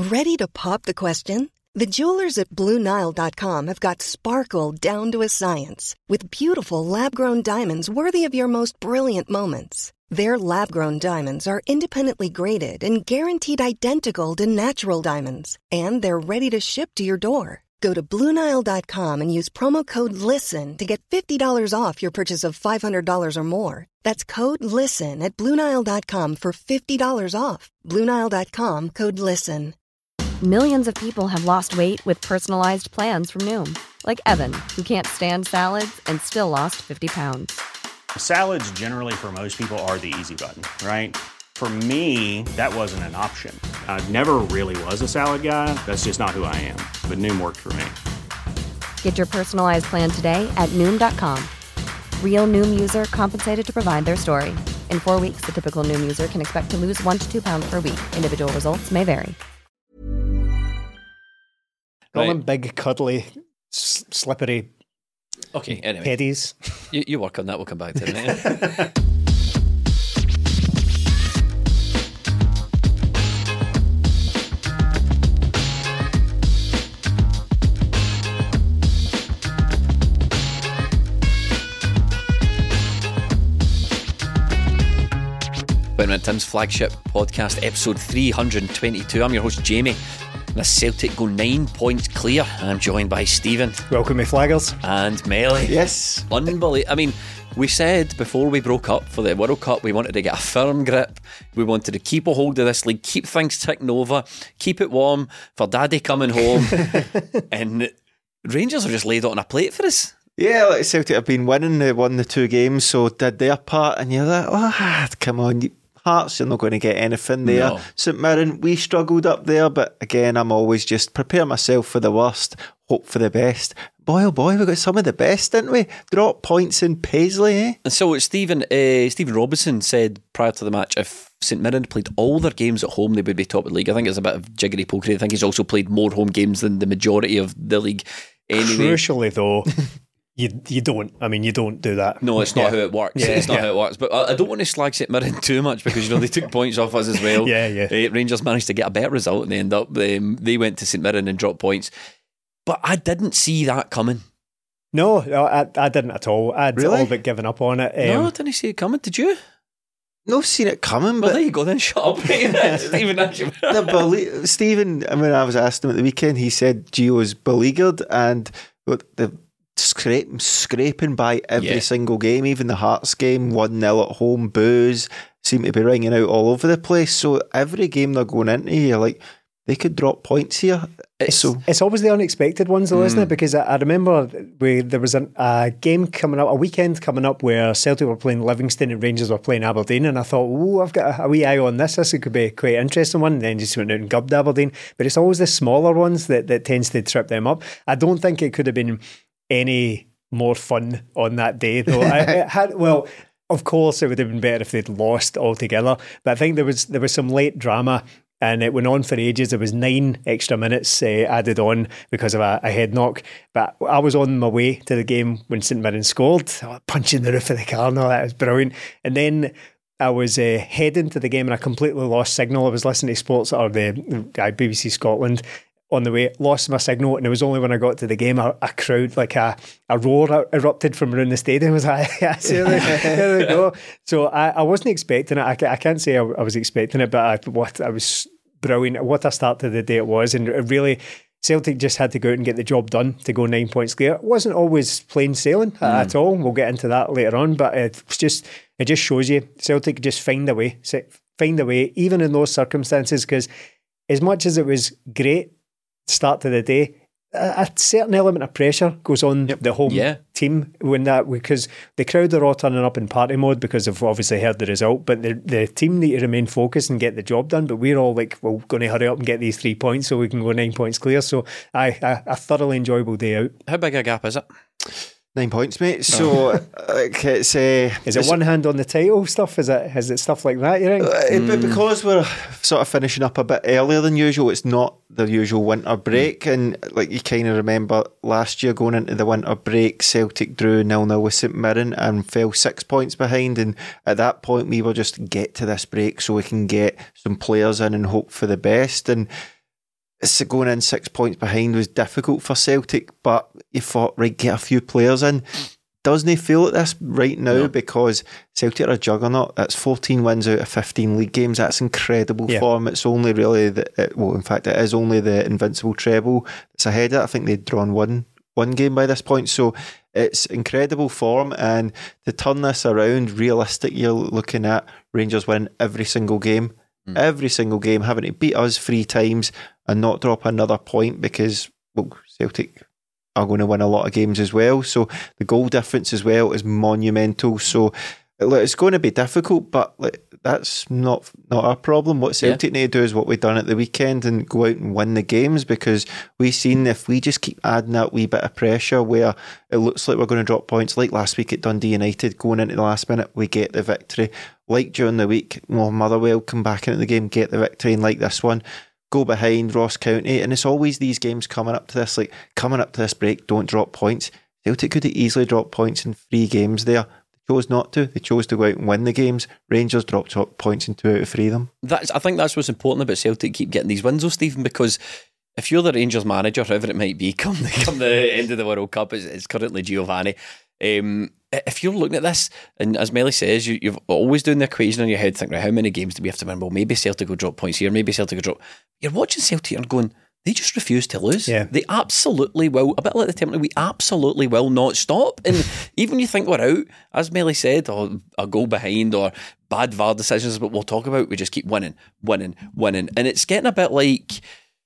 Ready to pop the question? The jewelers at BlueNile.com have got sparkle down to a science with beautiful lab-grown diamonds worthy of your most brilliant moments. Their lab-grown diamonds are independently graded and guaranteed identical to natural diamonds, and they're ready to ship to your door. Go to BlueNile.com and use promo code LISTEN to get $50 off your purchase of $500 or more. That's code LISTEN at BlueNile.com for $50 off. BlueNile.com, code LISTEN. Millions of people have lost weight with personalized plans from Noom. Like Evan, who can't stand salads and still lost 50 pounds. Salads generally for most people are the easy button, right? For me, that wasn't an option. I never really was a salad guy. That's just not who I am. But Noom worked for me. Get your personalized plan today at Noom.com. Real Noom user compensated to provide their story. In 4 weeks, the typical Noom user can expect to lose 1 to 2 pounds per week. Individual results may vary. Call them big, cuddly, slippery anyway. Teddies. You work on that, we'll come back to it. Tim's flagship podcast, episode 322. I'm your host, Jamie. The Celtic go 9 points clear. I'm joined by Stephen. Welcome, me flaggers. And Melly. Yes. Unbelievable. I mean, we said before we broke up for the World Cup, we wanted to get a firm grip. We wanted to keep a hold of this league, keep things ticking over, keep it warm for Daddy coming home. And Rangers have just laid it on a plate for us. Yeah, like Celtic have been winning. They won the 2 games, so did their part. And you're like, come on, Hearts, you're not going to get anything there. No. St Mirren, we struggled up there, but again, I'm always just prepare myself for the worst, hope for the best. Boy, oh boy, we got some of the best, didn't we? Drop points in Paisley, eh? And so Stephen Robinson said prior to the match, if St Mirren played all their games at home, they would be top of the league. I think it's a bit of jiggery pokery. I think he's also played more home games than the majority of the league. Anyway. Crucially, though. You don't. I mean, you don't do that. No, it's not how it works. It's not how it works. But I don't want to slag St Mirren too much because, they took points off us as well. Rangers managed to get a better result and they end up, they went to St Mirren and dropped points. But I didn't see that coming. No, I didn't at all. I'd all but given up on it. No, I didn't see it coming. Did you? No, seen it coming. Well, but there you go then. Shut up. Stephen, I mean, I was asked him at the weekend, he said Gio's beleaguered and the scraping by every single game, even the Hearts game, 1-0 at home, boos seem to be ringing out all over the place. So every game they're going into, you're like, they could drop points here. It's always the unexpected ones though, isn't it? Because I remember there was a game coming up, a weekend coming up where Celtic were playing Livingston and Rangers were playing Aberdeen, and I thought, I've got a wee eye on this. This could be quite an interesting one. And then just went out and gubbed Aberdeen. But it's always the smaller ones that tends to trip them up. I don't think it could have been any more fun on that day though. Of course it would have been better if they'd lost altogether, but I think there was some late drama and it went on for ages. There was 9 extra minutes added on because of a head knock, but I was on my way to the game when St Mirren scored, punching the roof of the car. No, that was brilliant. And then I was heading to the game and I completely lost signal. I was listening to sports or the BBC Scotland on the way, lost my signal, and it was only when I got to the game a crowd, like a roar erupted from around the stadium. I was like, there we go. So I wasn't expecting it. I can't say I was expecting it, but I was brilliant. What a start to the day it was, and it really, Celtic just had to go out and get the job done to go 9 points clear. It wasn't always plain sailing at all. We'll get into that later on, but it just shows you Celtic just find a way, even in those circumstances, because as much as it was great start to the day, a certain element of pressure goes on the home team because the crowd are all turning up in party mode because they've obviously heard the result, but the team need to remain focused and get the job done. But we're all like, we're going to hurry up and get these 3 points so we can go 9 points clear. So a thoroughly enjoyable day out. How big a gap is it? 9 points, mate. So it's is it one hand on the title stuff? Is it stuff like that, you think? But because we're sort of finishing up a bit earlier than usual, it's not the usual winter break. And like you kind of remember last year going into the winter break, Celtic drew 0-0 with St Mirren and fell 6 points behind. And at that point, we were just get to this break so we can get some players in and hope for the best. And going in 6 points behind was difficult for Celtic, but you thought, right, get a few players in. Doesn't he feel at this right now? No. Because Celtic are a juggernaut. That's 14 wins out of 15 league games. That's incredible form. It's only really in fact, it is only the invincible treble that's ahead of it. I think they'd drawn one game by this point. So it's incredible form, and to turn this around, realistic, you're looking at Rangers winning every single game. Every single game, having to beat us 3 times and not drop another point because Celtic are going to win a lot of games as well. So the goal difference as well is monumental. So it's going to be difficult, but that's not our problem. What Celtic need to do is what we've done at the weekend and go out and win the games, because we've seen if we just keep adding that wee bit of pressure where it looks like we're going to drop points, like last week at Dundee United, going into the last minute, we get the victory. Like during the week, Motherwell come back into the game, get the victory, and like this one, go behind Ross County. And it's always these games coming up to this break, don't drop points. Celtic could have easily dropped points in 3 games there. They chose not to. They chose to go out and win the games. Rangers dropped points in 2 out of 3 of them. I think that's what's important about Celtic, keep getting these wins though, Stephen, because if you're the Rangers manager, whoever it might be, come the end of the World Cup, it's currently Giovanni. If you're looking at this, and as Melly says, you've always doing the equation in your head, thinking, right, how many games do we have to win? Well, maybe Celtic will drop points here, maybe Celtic will drop. You're watching Celtic and going, they just refuse to lose. Yeah. They absolutely will. A bit like the Templar, we absolutely will not stop. And even you think we're out, as Melly said, or a goal behind, or bad VAR decisions, but we'll talk about, we just keep winning. And it's getting a bit like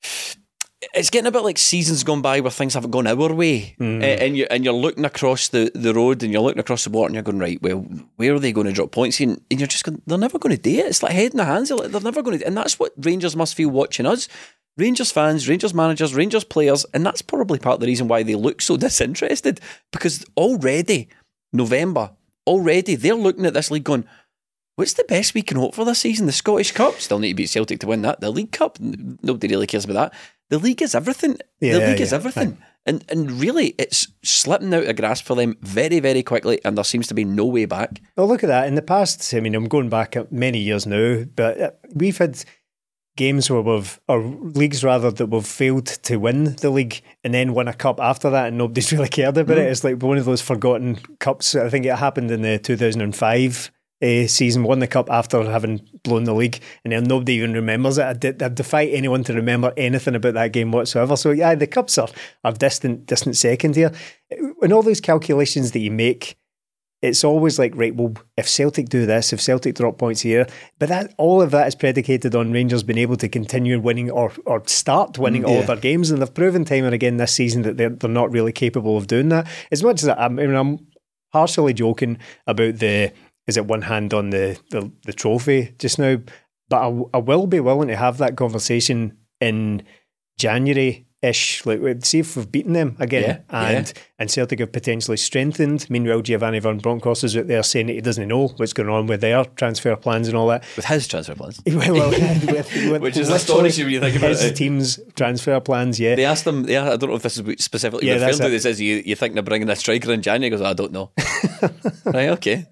seasons gone by where things haven't gone our way, and you're looking across the road and you're looking across the water and you're going, right, well, where are they going to drop points? And you're just going, they're never going to do it. It's like head in the hands. They're never going to. And that's what Rangers must feel watching us. Rangers fans, Rangers managers, Rangers players, and that's probably part of the reason why they look so disinterested, because already November, they're looking at this league going, what's the best we can hope for this season? The Scottish Cup, still need to beat Celtic to win that. The League Cup, nobody really cares about that. The league is everything. The league is everything. And really, it's slipping out of grasp for them very, very quickly, and there seems to be no way back. Well, look at that. In the past, I mean, I'm going back many years now, but we've had games where leagues rather, that we've failed to win the league and then win a cup after that, and nobody's really cared about it. It's like one of those forgotten cups. I think it happened in the 2005 season, won the cup after having blown the league, and then nobody even remembers it. I defy anyone to remember anything about that game whatsoever. So yeah, the cups are distant second here. In all those calculations that you make, it's always like, right, well, if Celtic do this, if Celtic drop points here, but all of that is predicated on Rangers being able to continue winning or start winning all of their games, and they've proven time and again this season that they're not really capable of doing that. As much as I'm partially joking about is it one hand on the trophy just now, but I will be willing to have that conversation in January-ish, like see if we've beaten them again, and Celtic have potentially strengthened. Meanwhile, Giovanni Van Bronckhorst is out there saying that he doesn't know what's going on with their transfer plans and all that. With his transfer plans? Which is astonishing when you think about his team's transfer plans, They asked him, I don't know if this is specifically referred to, they says, you think they're bringing a striker in January? He goes, I don't know. Right, okay.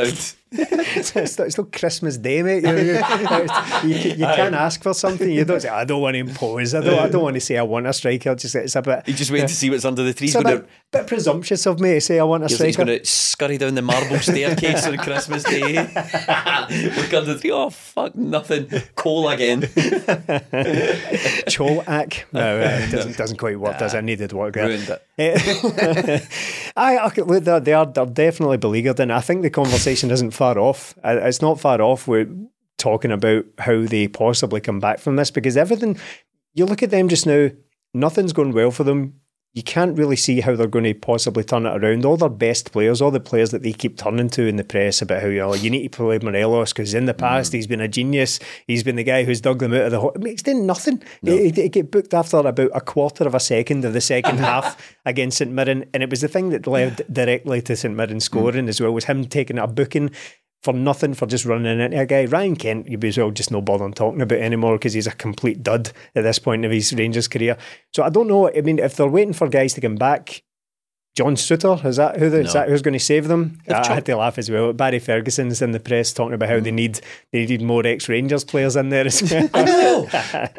It's still Christmas Day, mate. You can't ask for something. You don't say, I don't want to impose. I don't want to say I want a striker. It's a bit. You just wait to see what's under the tree. It's a bit presumptuous of me to say I want a striker. He's going to scurry down the marble staircase on Christmas Day. Look under the tree. Oh fuck, nothing. Coal again. Cholak. No, it doesn't quite work. Does it? Needed work there. Ruined it. Look, they are definitely beleaguered, and I think the conversation isn't far off. It's not far off. We're talking about how they possibly come back from this, because everything, you look at them just now, nothing's going well for them. You can't really see how they're going to possibly turn it around. All their best players, all the players that they keep turning to in the press about how you need to play Morelos because in the past he's been a genius. He's been the guy who's dug them out of the hole. He's done nothing. No. It get booked after about a quarter of a second of the second half against St Mirren, and it was the thing that led directly to St Mirren scoring as well, was him taking a booking for nothing, for just running into a guy. Ryan Kent, you may as well just no bother talking about anymore because he's a complete dud at this point of his Rangers career. So I don't know. I mean, if they're waiting for guys to come back, John Suter, is that is that who's going to save them? I chucked- had to laugh as well. Barry Ferguson's in the press talking about how they need more ex-Rangers players in there as well. I know.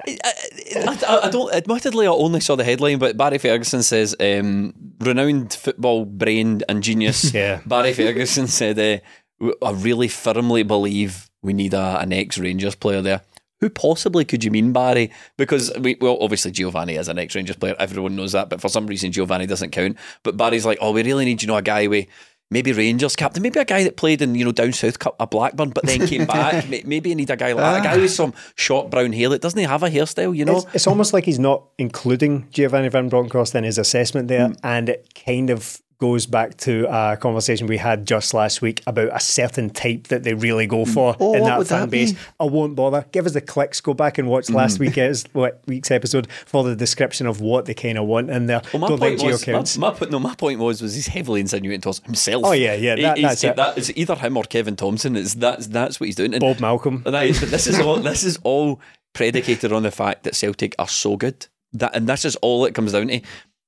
I don't. Admittedly, I only saw the headline, but Barry Ferguson says, renowned football brain and genius. Yeah. Barry Ferguson said, I really firmly believe we need an ex-Rangers player there. Who possibly could you mean, Barry? Because, obviously Giovanni is an ex-Rangers player. Everyone knows that. But for some reason, Giovanni doesn't count. But Barry's like, we really need, a guy with maybe Rangers captain, maybe a guy that played in, Down South Cup, a Blackburn, but then came back. Maybe you need a guy like that. A guy with some short brown hair. Doesn't he have a hairstyle, It's almost like he's not including Giovanni Van Bronckhorst in his assessment there. And it kind of goes back to a conversation we had just last week about a certain type that they really go for in that fan base. I won't bother. Give us the clicks. Go back and watch last week's episode for the description of what they kind of want in there. Well, Don't think Gio counts. My point was he's heavily insinuating towards himself. Oh yeah, that's it. That is either him or Kevin Thompson. That's what he's doing. And Bob Malcolm. But this is all predicated on the fact that Celtic are so good. And this is all it comes down to.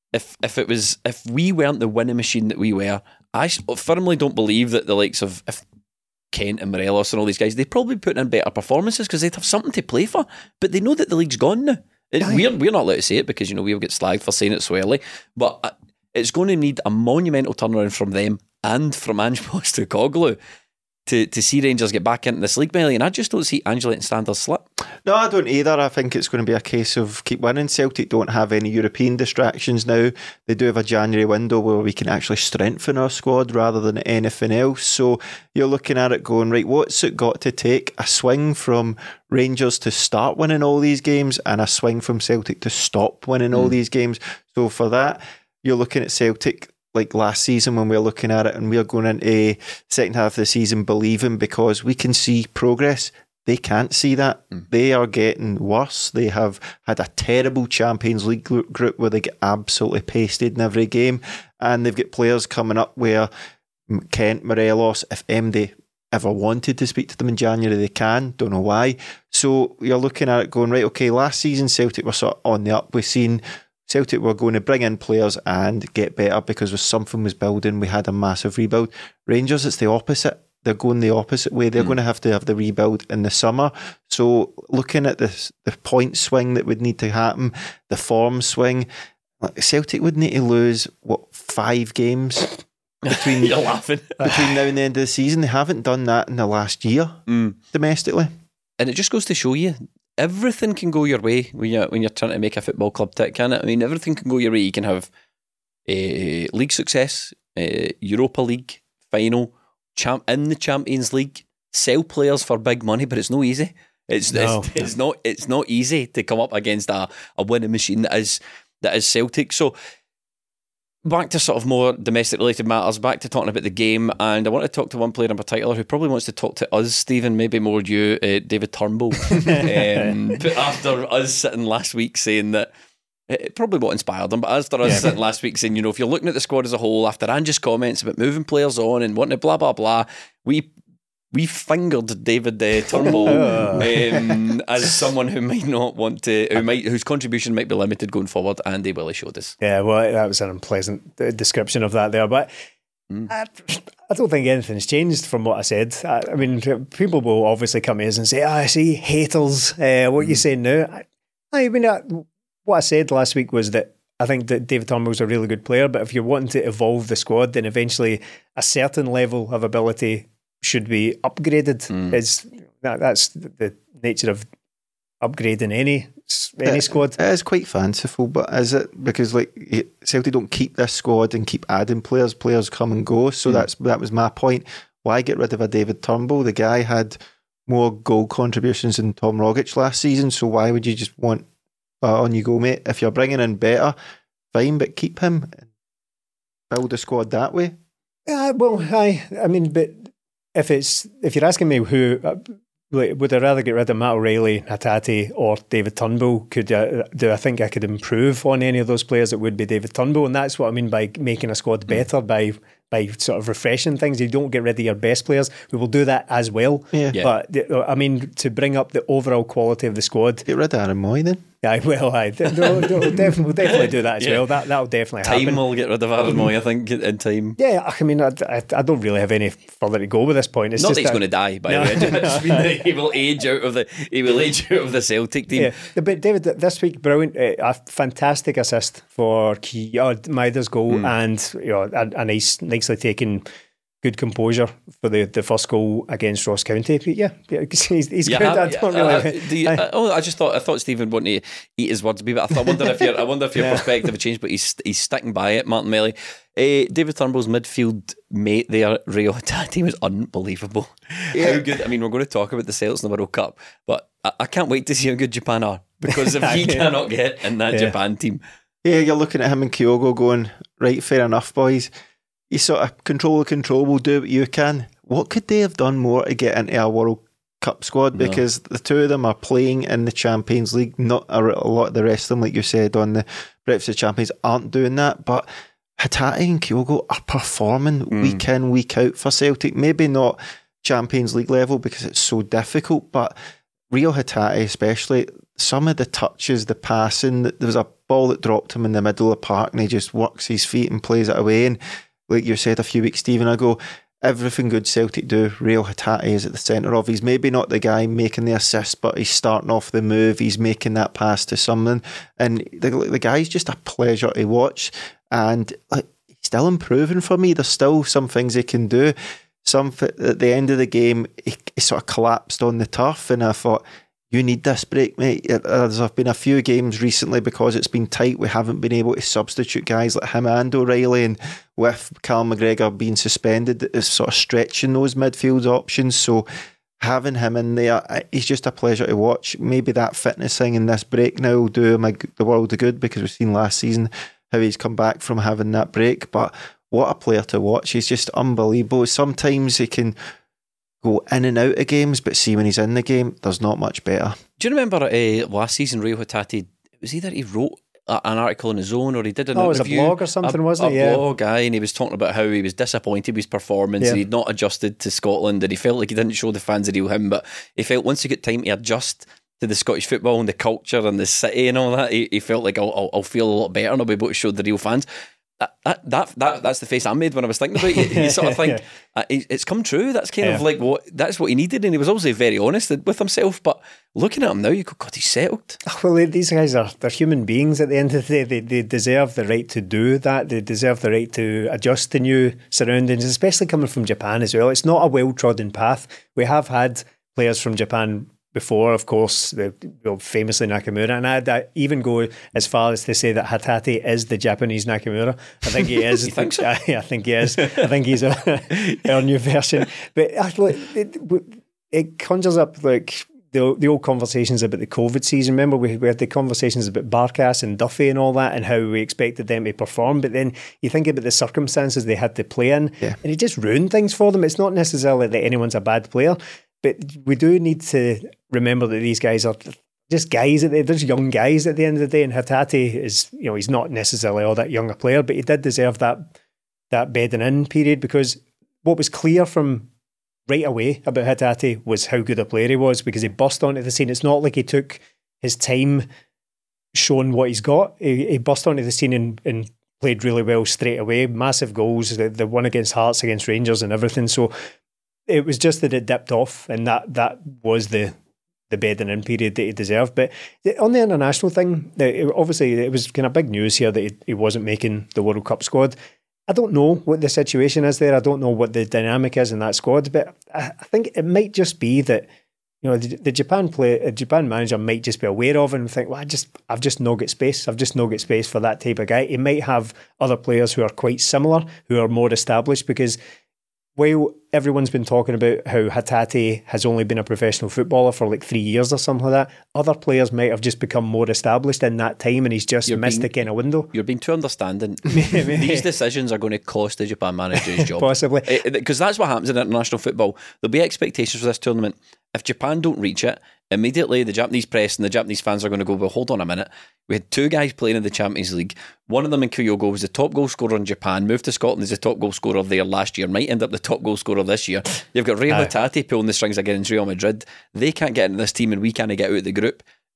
If we weren't the winning machine that we were, I firmly don't believe that the likes of Kent and Morelos and all these guys, they'd probably put in better performances because they'd have something to play for. But they know that the league's gone now. We're not allowed to say it because we'll get slagged for saying it so early. But it's going to need a monumental turnaround from them and from Ange Postecoglou to see Rangers get back into this league, Melly, and I just don't see Angelique Standard slip. No, I don't either. I think it's going to be a case of keep winning. Celtic don't have any European distractions now. They do have a January window where we can actually strengthen our squad rather than anything else. So you're looking at it going, right, what's it got to take? A swing from Rangers to start winning all these games and a swing from Celtic to stop winning all these games. So for that, you're looking at Celtic like last season when we were looking at it and we are going into second half of the season believing because we can see progress. They can't see that. They are getting worse. They have had a terrible Champions League group where they get absolutely pasted in every game, and they've got players coming up where Kent, Morelos, if MD ever wanted to speak to them in January, they can. Don't know why. So you're looking at it going, right, okay, last season Celtic were sort of on the up. We've seen Celtic were going to bring in players and get better because something was building. We had a massive rebuild. Rangers, it's the opposite. They're going the opposite way. They're going to have the rebuild in the summer. So looking at the point swing that would need to happen, the form swing, Celtic would need to lose, 5 games between, You're laughing. between now and the end of the season. They haven't done that in the last year domestically. And it just goes to show you, everything can go your way when you're trying to make a football club tick, can it? I mean, everything can go your way. You can have league success, Europa League final, in the Champions League, sell players for big money, but it's not easy. It's not easy to come up against a winning machine that is Celtic. So back to sort of more domestic related matters, back to talking about the game, and I want to talk to one player in particular who probably wants to talk to us, Stephen, maybe more you, David Turnbull. But after us sitting last week saying that, it probably what inspired him, but after us sitting last week saying, if you're looking at the squad as a whole, after Ange's comments about moving players on and wanting to blah, blah, blah, we fingered David Turnbull as someone who might not want to, whose contribution might be limited going forward, and he really showed us. Yeah, well, that was an unpleasant description of that there, but I don't think anything's changed from what I said. I mean, people will obviously come in and say, I see, haters, what you saying now? I mean, what I said last week was that I think that David Turnbull's a really good player, but if you're wanting to evolve the squad, then eventually a certain level of ability should be upgraded. That's the nature of upgrading any squad. It is quite fanciful, but is it? Because Celtic don't keep this squad and keep adding players. Players come and go. So that was my point. Why get rid of a David Turnbull? The guy had more goal contributions than Tom Rogic last season. So why would you just want on you go, mate? If you're bringing in better, fine, but keep him. Build a squad that way. I mean, but if you're asking me who, would I rather get rid of Matt O'Reilly, Hatate, or David Turnbull? Do I think I could improve on any of those players? It would be David Turnbull, and that's what I mean by making a squad better, by sort of refreshing things. You don't get rid of your best players. We will do that as well. Yeah. But I mean, to bring up the overall quality of the squad. Get rid of Aaron Moy then. We'll definitely do that as well. That'll definitely happen. Time will get rid of Aaron Mooy, I think, in time. Yeah, I mean, I don't really have any further to go with this point. It's not just that he's going to die, by the way. It's just mean that he will age out of the Celtic team. Yeah, but David, this week, brilliant, a fantastic assist for Maida's goal, and a nicely taken. Good composure for the first goal against Ross County. But he's good. I just thought Stephen wanted to eat his words a bit. I wonder if your perspective had changed, but he's sticking by it. Martin Melly, David Turnbull's midfield mate there, Rio Hatate, was unbelievable. How good! I mean, we're going to talk about the Celts in the World Cup, but I can't wait to see how good Japan are, because if he cannot get in that Japan team, you're looking at him and Kyogo going, right, fair enough, boys. You sort of control the controllable, do what you can. What could they have done more to get into a World Cup squad? Because the two of them are playing in the Champions League. Not a lot of the rest of them, like you said, on the Breakfast of Champions aren't doing that. But Hatate and Kyogo are performing week in, week out for Celtic. Maybe not Champions League level because it's so difficult, but Rio Hatate especially, some of the touches, the passing, there was a ball that dropped him in the middle of the park and he just works his feet and plays it away. And like you said a few weeks, Stephen, ago, everything good Celtic do, Rio Hatate is at the centre of. He's maybe not the guy making the assist, but he's starting off the move. He's making that pass to someone. And the guy's just a pleasure to watch. And he's still improving for me. There's still some things he can do. At the end of the game, he sort of collapsed on the turf. And I thought, you need this break, mate. There's been a few games recently because it's been tight. We haven't been able to substitute guys like him and O'Reilly, and with Cal McGregor being suspended, it's sort of stretching those midfield options. So having him in there, he's just a pleasure to watch. Maybe that fitness thing in this break now will do him the world of good, because we've seen last season how he's come back from having that break. But what a player to watch. He's just unbelievable. Sometimes he can go in and out of games, but see, when he's in the game, there's not much better. Do you remember last season, Rio Hatate, it was either he wrote an article in his own or he did an interview. It was a blog or something, wasn't it? A blog, and he was talking about how he was disappointed with his performance and he'd not adjusted to Scotland, and he felt like he didn't show the fans the real him, but he felt once he got time to adjust to the Scottish football and the culture and the city and all that, he felt like I'll feel a lot better and I'll be able to show the real fans. That's the face I made when I was thinking about it. You sort of think it's come true. That's kind of like that's what he needed, and he was obviously very honest with himself. But looking at him now, you go, God, he's settled. Well, these guys they're human beings at the end of the day. They deserve the right to do that. They deserve the right to adjust to new surroundings, especially coming from Japan as well. It's not a well-trodden path. We have had players from Japan before, of course, famously Nakamura, and I'd even go as far as to say that Hatate is the Japanese Nakamura. I think he is. You think so? Yeah, I think he is. I think he's our new version. But it conjures up like the old conversations about the COVID season. Remember, we had the conversations about Barkas and Duffy and all that, and how we expected them to perform. But then you think about the circumstances they had to play in, and it just ruined things for them. It's not necessarily that anyone's a bad player, but we do need to remember that these guys are just guys. They're just young guys at the end of the day. And Hatate is, he's not necessarily all that young a player, but he did deserve that bedding in period, because what was clear from right away about Hatate was how good a player he was, because he burst onto the scene. It's not like he took his time showing what he's got. He burst onto the scene and played really well straight away. Massive goals, the one against Hearts, against Rangers and everything. So it was just that it dipped off, and that was the bedding in period that he deserved. But on the international thing, obviously it was kind of big news here that he wasn't making the World Cup squad. I don't know what the situation is there. I don't know what the dynamic is in that squad, but I think it might just be that the Japan manager might just be aware of and think, well, I've just not got space. I've just not got space for that type of guy. He might have other players who are quite similar, who are more established, because while everyone's been talking about how Hatate has only been a professional footballer for like 3 years or something like that, other players might have just become more established in that time, and he's just missed the kind of window. You're being too understanding. These decisions are going to cost the Japan manager's job. Possibly. Because that's what happens in international football. There'll be expectations for this tournament. If Japan don't reach it, immediately the Japanese press and the Japanese fans are going to go, well, hold on a minute. We had two guys playing in the Champions League. One of them in Kyogo was the top goal scorer in Japan, moved to Scotland as the top goal scorer there last year, might end up the top goal scorer this year. You've got Rio Hatate pulling the strings against Real Madrid. They can't get into this team and we can't get out of the group.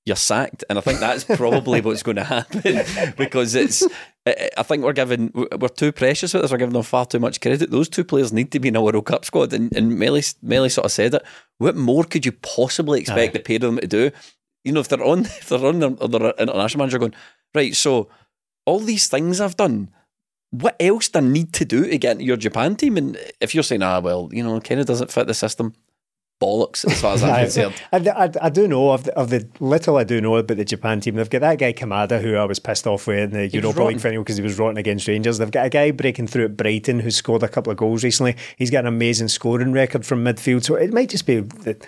you're sacked. And I think that's probably what's going to happen, because I think we're too precious with this. We're giving them far too much credit. Those two players need to be in a World Cup squad, and Melly sort of said it. What more could you possibly expect the pair of them to do? You know, if they're on their international manager going, right, so all these things I've done, what else do I need to do to get into your Japan team? And if you're saying, well, you know, Kenny doesn't fit the system, bollocks as far as I'm concerned. I do know of the little I do know about the Japan team. They've got that guy Kamada, who I was pissed off with in the Europa League final because he was rotten against Rangers. They've got a guy breaking through at Brighton who's scored a couple of goals recently. He's got an amazing scoring record from midfield. So it might just be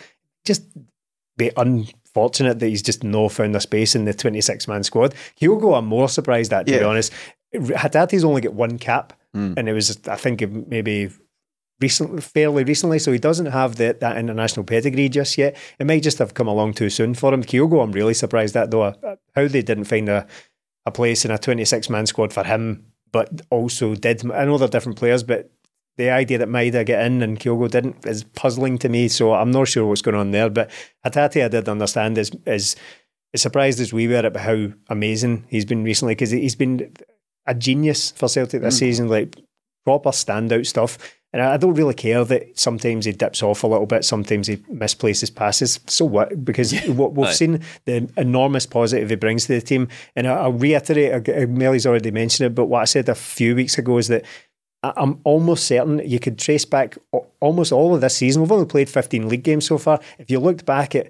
unfortunate that he's just not found a space in the 26-man squad. Kyogo, I'm more surprised at, to be honest. Hatate's only got one cap, and it was, I think, maybe fairly recently, so he doesn't have that international pedigree just yet. It might just have come along too soon for him. Kyogo, I'm really surprised at, though, how they didn't find a place in a 26-man squad for him, but also did. I know they're different players, but the idea that Maeda get in and Kyogo didn't is puzzling to me, so I'm not sure what's going on there. But Hatate, I did understand, is as surprised as we were at how amazing he's been recently, because he's been a genius for Celtic this season, like proper standout stuff. And I don't really care that sometimes he dips off a little bit, sometimes he misplaces passes. So what? Because what we've seen, the enormous positive he brings to the team. And I'll reiterate, Melly's already mentioned it, but what I said a few weeks ago is that I'm almost certain you could trace back almost all of this season. We've only played 15 league games so far. If you looked back at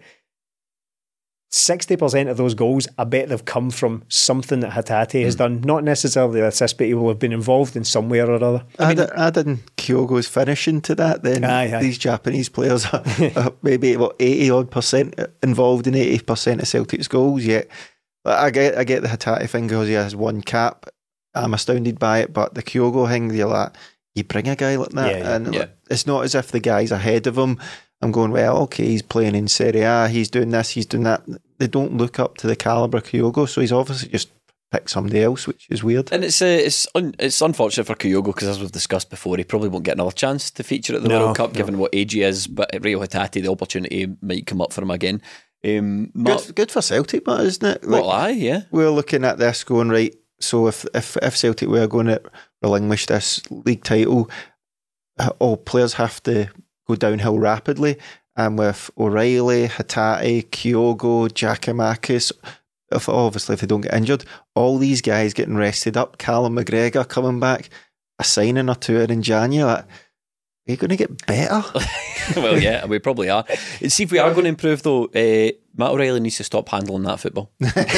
60% of those goals, I bet they've come from something that Hatate has done. Not necessarily the assist, but he will have been involved in some way or other. Adding Kyogo's finishing to that, then these Japanese players are maybe 80% involved in 80% of Celtic's goals. Yet I get the Hatate thing because he has one cap. I'm astounded by it, but the Kyogo thing, you bring a guy like that, it's not as if the guy's ahead of him. I'm going, well, okay, he's playing in Serie A, he's doing this, he's doing that. They don't look up to the calibre of Kyogo, so he's obviously just picked somebody else, which is weird. And it's unfortunate for Kyogo, because as we've discussed before, he probably won't get another chance to feature at the World Cup, given what age he is. But at Rio Hatate, the opportunity might come up for him again. Good for Celtic, but isn't it? We're looking at this going, right, so if Celtic were going to relinquish this league title, all players have to go downhill rapidly. And with O'Reilly, Hatate, Kyogo, Giakoumakis, if they don't get injured, all these guys getting rested up, Callum McGregor coming back, a signing or two in January, are you going to get better? Well, yeah, we probably are. See, if we are going to improve, though, Matt O'Reilly needs to stop handling that football.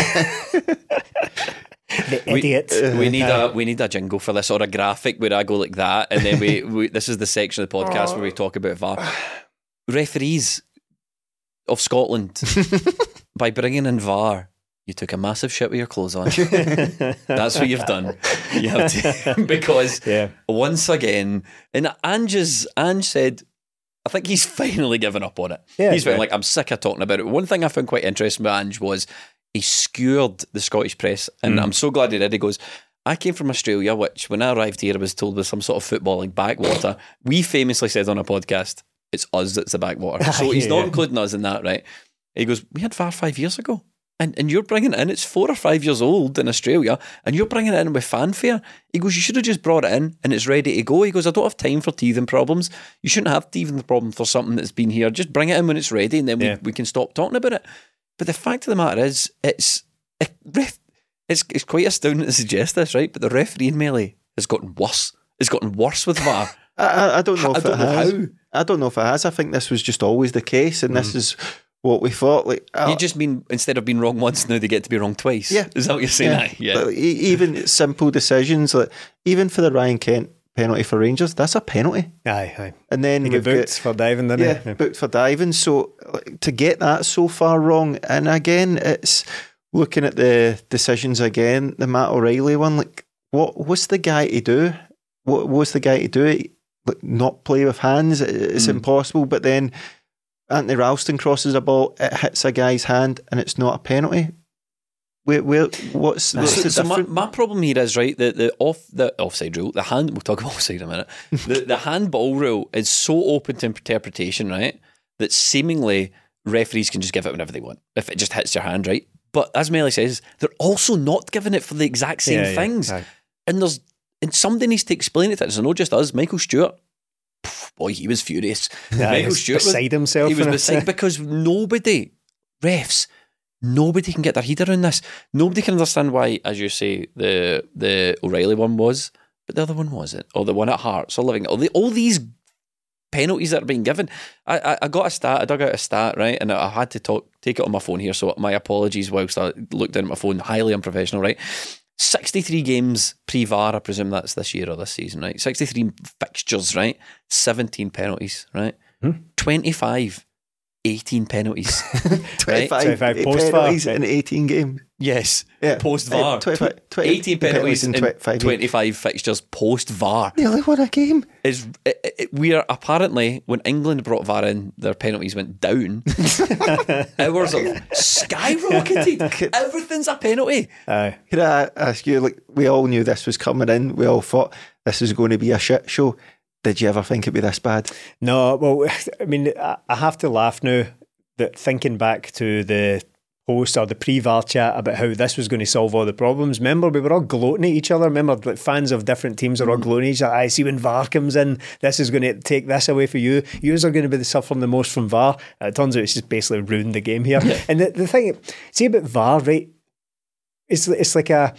The idiot. We need a jingle for this, or a graphic where I go like that, and then we this is the section of the podcast where we talk about VAR. Referees of Scotland, by bringing in VAR, you took a massive shit with your clothes on. That's what you've done. You have to, because once again, and Ange said, I think he's finally given up on it. Yeah, he's like, I'm sick of talking about it. One thing I found quite interesting with Ange was he skewered the Scottish press, and I'm so glad he did. He goes, I came from Australia, which when I arrived here I was told was some sort of footballing backwater. We famously said on a podcast, it's us that's the backwater. So he's not including us in that, right? He goes, we had VAR 5 years ago, and you're bringing it in. It's 4 or 5 years old in Australia, and you're bringing it in with fanfare. He goes, you should have just brought it in and it's ready to go. He goes, I don't have time for teething problems. You shouldn't have teething problem for something that's been here. Just bring it in when it's ready, and then we can stop talking about it. But the fact of the matter is, it's quite astounding to suggest this, right? But the refereeing melee has gotten worse. It's gotten worse with VAR. I don't know if it has. I don't know if it has. I think this was just always the case, and this is what we thought. Like, you just mean instead of being wrong once, now they get to be wrong twice. Yeah, is that what you're saying? Yeah. Like, even simple decisions, like even for the Ryan Kent penalty for Rangers, that's a penalty. Aye. And then he got booked for diving, didn't he? Booked for diving. So to get that so far wrong, and again, it's looking at the decisions again. The Matt O'Reilly one, like, what's the guy to do? What was the guy to do it? Like, not play with hands? It's impossible. But then Anthony Ralston crosses a ball, it hits a guy's hand, and it's not a penalty. What's the difference? My problem here is, right, the offside rule, the hand. We'll talk about offside in a minute. the handball rule is so open to interpretation, right, that seemingly referees can just give it whenever they want if it just hits your hand, right? But as Melly says, they're also not giving it for the exact same things. Aye. And somebody needs to explain it to us. So not just us. Michael Stewart, boy, he was furious. Michael Stewart beside himself. He was beside because refs, nobody can get their head around this. Nobody can understand why, as you say, the O'Reilly one was, but the other one wasn't, or the one at Hearts or Living. All these penalties that are being given. I got a stat. I dug out a stat, right, and I had to take it on my phone here. So my apologies whilst I looked down at my phone. Highly unprofessional, right? 63 games pre-VAR, I presume that's this year or this season, right? 63 fixtures, right? 17 penalties, right? 25, 18 penalties. 25 penalties in 18 games. Yes, Yeah. post-VAR. 18 penalties in 25 fixtures post-VAR. Nearly won a game. We are apparently, when England brought VAR in, their penalties went down. Ours have skyrocketed. Everything's a penalty. Could I ask you, like, we all knew this was coming in. We all thought this was going to be a shit show. Did you ever think it'd be this bad? No, well, I mean, I have to laugh now that thinking back to the post or the pre-VAR chat about how this was going to solve all the problems. Remember, we were all gloating at each other. Remember, like, fans of different teams are all gloating at each other. I see when VAR comes in, this is going to take this away for you. Yous are going to be suffering the most from VAR. It turns out it's just basically ruined the game here. Yeah. And the thing, see about VAR, right? It's like a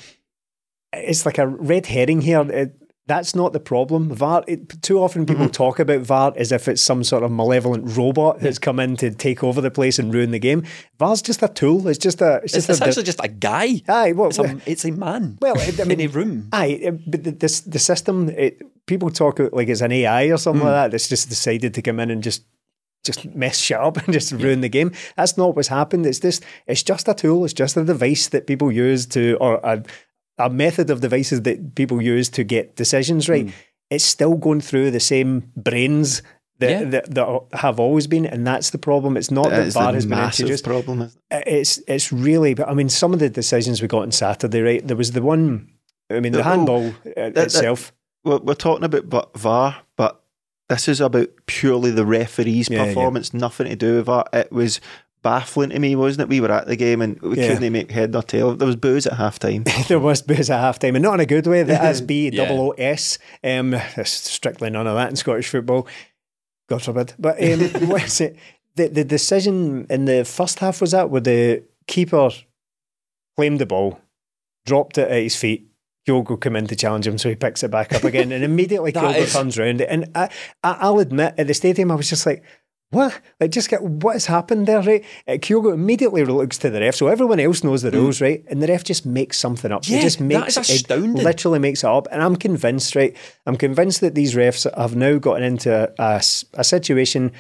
red herring here. That's not the problem. VAR, too often people talk about VAR as if it's some sort of malevolent robot that's come in to take over the place and ruin the game. VAR's just a tool. It's actually just a guy. Aye, well, it's a man. Well, I mean, in a room. Aye, but the system, people talk like it's an AI or something like that that's just decided to come in and just mess shit up and just ruin the game. That's not what's happened. It's just a tool. It's just a device that people use or a method of devices that people use to get decisions right. It's still going through the same brains that have always been, and that's the problem. It's not that VAR has been introduced. Problem, isn't it? It's really, but I mean, some of the decisions we got on Saturday, right? There was the one, I mean, the handball itself. We're talking about VAR, but this is about purely the referee's performance, nothing to do with VAR. It was baffling to me, wasn't it? We were at the game and we couldn't make head nor tail. There was boos at half time. There was boos at half time, and not in a good way. The SBOOS, there's strictly none of that in Scottish football, God forbid. But what's it? The decision in the first half was that where the keeper claimed the ball, dropped it at his feet. Kyogo come in to challenge him, so he picks it back up again, and immediately Kyogo turns round. And I'll admit, at the stadium, I was just like, what? Like, just get what has happened there, right? Kyogo immediately looks to the ref, so everyone else knows the rules, right? And the ref just makes something up. Yeah, he just makes that is astounding. It literally makes it up. And I'm convinced, right? I'm convinced that these refs have now gotten into a situation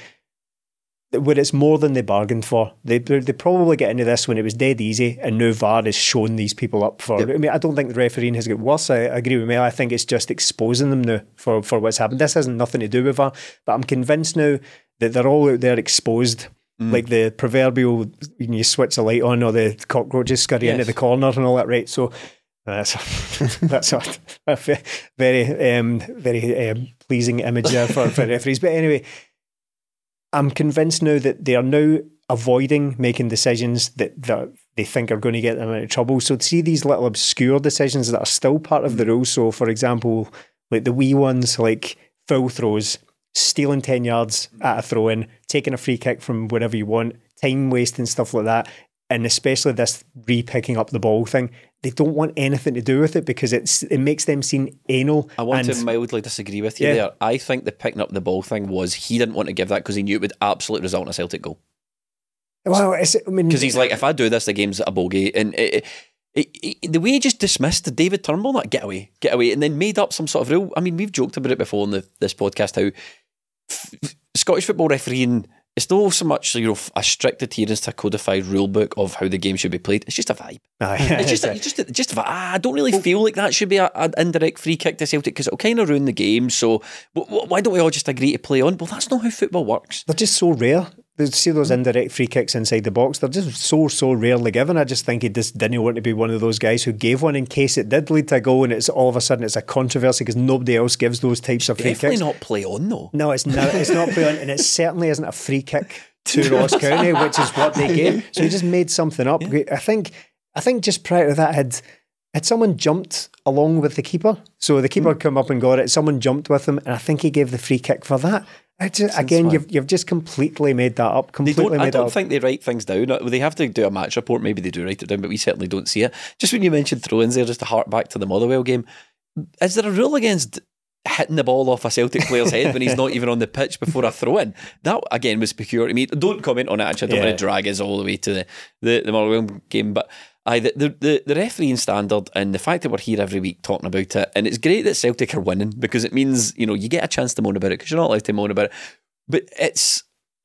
where it's more than they bargained for. They probably get into this when it was dead easy, and now VAR has shown these people up for. I mean, I don't think the refereeing has got worse. I agree with Mel. I think it's just exposing them now for what's happened. This has nothing to do with VAR, but I'm convinced now that they're all out there exposed, like the proverbial, when you switch a light on or the cockroaches scurry into the corner and all that, right? So that's a very pleasing image there for referees. But anyway, I'm convinced now that they are now avoiding making decisions that they think are going to get them into trouble. So to see these little obscure decisions that are still part of the rules, so for example, like the wee ones like foul throws, stealing 10 yards at a throw-in, taking a free kick from wherever you want, time wasting, stuff like that, and especially this re-picking up the ball thing, they don't want anything to do with it because it makes them seem anal. I want to mildly disagree with you there. I think the picking up the ball thing was he didn't want to give that because he knew it would absolutely result in a Celtic goal. Well, because he's like, if I do this, the game's a bogey. And the way he just dismissed the David Turnbull, like, get away, and then made up some sort of rule. I mean, we've joked about it before on this podcast, how Scottish football refereeing, it's not so much a strict adherence to a codified rule book of how the game should be played. It's just a vibe. It's just a vibe. I don't really feel like that should be an indirect free kick to Celtic because it'll kind of ruin the game. So why don't we all just agree to play on? Well, that's not how football works. They're just so rare. See those indirect free kicks inside the box, they're just so rarely given. I just think he just didn't want to be one of those guys who gave one in case it did lead to a goal and it's all of a sudden it's a controversy because nobody else gives those types of free kicks. Definitely not play on though. No, it's not play on, and it certainly isn't a free kick to Ross County, which is what they gave. So he just made something up. Yeah. I think just prior to that had someone jumped along with the keeper. So the keeper come up and got it. Someone jumped with him, and I think he gave the free kick for that. Again, you've just completely made that up. I don't think they write things down. They have to do a match report. Maybe they do write it down, but we certainly don't see it. Just when you mentioned throw-ins there, just to hark back to the Motherwell game, is there a rule against hitting the ball off a Celtic player's head when he's not even on the pitch before a throw-in? That, again, was peculiar to me. Don't comment on it, actually. I don't want to drag us all the way to the Motherwell game, but the refereeing standard and the fact that we're here every week talking about it, and it's great that Celtic are winning because it means, you know, you get a chance to moan about it because you're not allowed to moan about it, but it's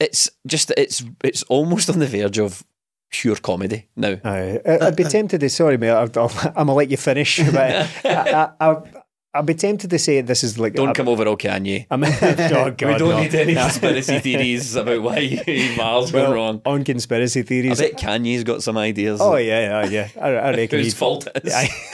almost on the verge of pure comedy now. I'd be tempted to, sorry mate, I'm going to let you finish, but I'd be tempted to say this is like... Don't come over, oh, can you? Oh God, we don't need any conspiracy theories about why Mar's gone wrong. On conspiracy theories... I bet Kanye's got some ideas. Oh, yeah. I reckon whose fault it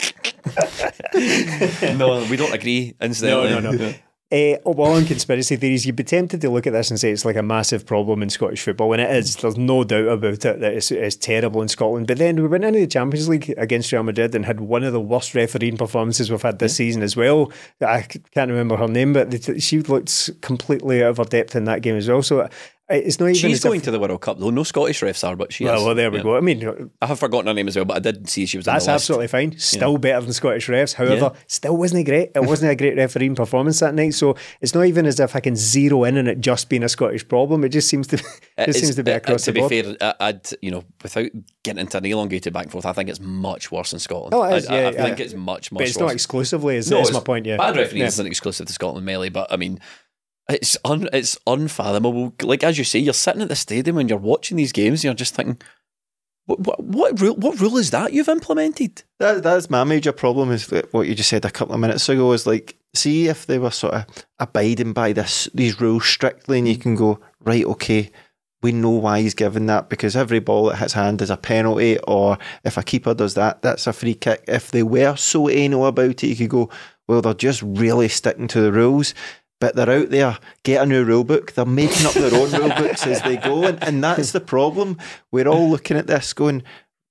is. No, we don't agree, incidentally. No. Well, on conspiracy theories, you'd be tempted to look at this and say it's like a massive problem in Scottish football, and it is. There's no doubt about it that it's terrible in Scotland. But then we went into the Champions League against Real Madrid and had one of the worst refereeing performances we've had this season as well. I can't remember her name, but she looked completely out of her depth in that game as well. So it's not even. She's going to the World Cup though. No Scottish refs are, but she is. Well, there we go. I mean, I have forgotten her name as well, but I did see she was. That's on the list. Absolutely fine. Still better than Scottish refs. However, still wasn't great. It wasn't a great refereeing performance that night. So it's not even as if I can zero in on it just being a Scottish problem. It just seems to be across the board. To be fair, I'd without getting into an elongated back and forth, I think it's much worse in Scotland. Oh, it is, I think it's much but it's worse. Not exclusively. Is my point? Yeah, bad refereeing isn't exclusive to Scotland, Melly, but I mean. It's unfathomable. Like, as you say, you're sitting at the stadium and you're watching these games and you're just thinking, what rule is that you've implemented? That's my major problem, is what you just said a couple of minutes ago, is like, see if they were sort of abiding by these rules strictly, and you can go, right, okay, we know why he's given that, because every ball that hits hand is a penalty, or if a keeper does that, that's a free kick. If they were so anal about it, you could go, well, they're just really sticking to the rules. But they're out there, get a new rule book. They're making up their own rule books as they go. And that's the problem. We're all looking at this going,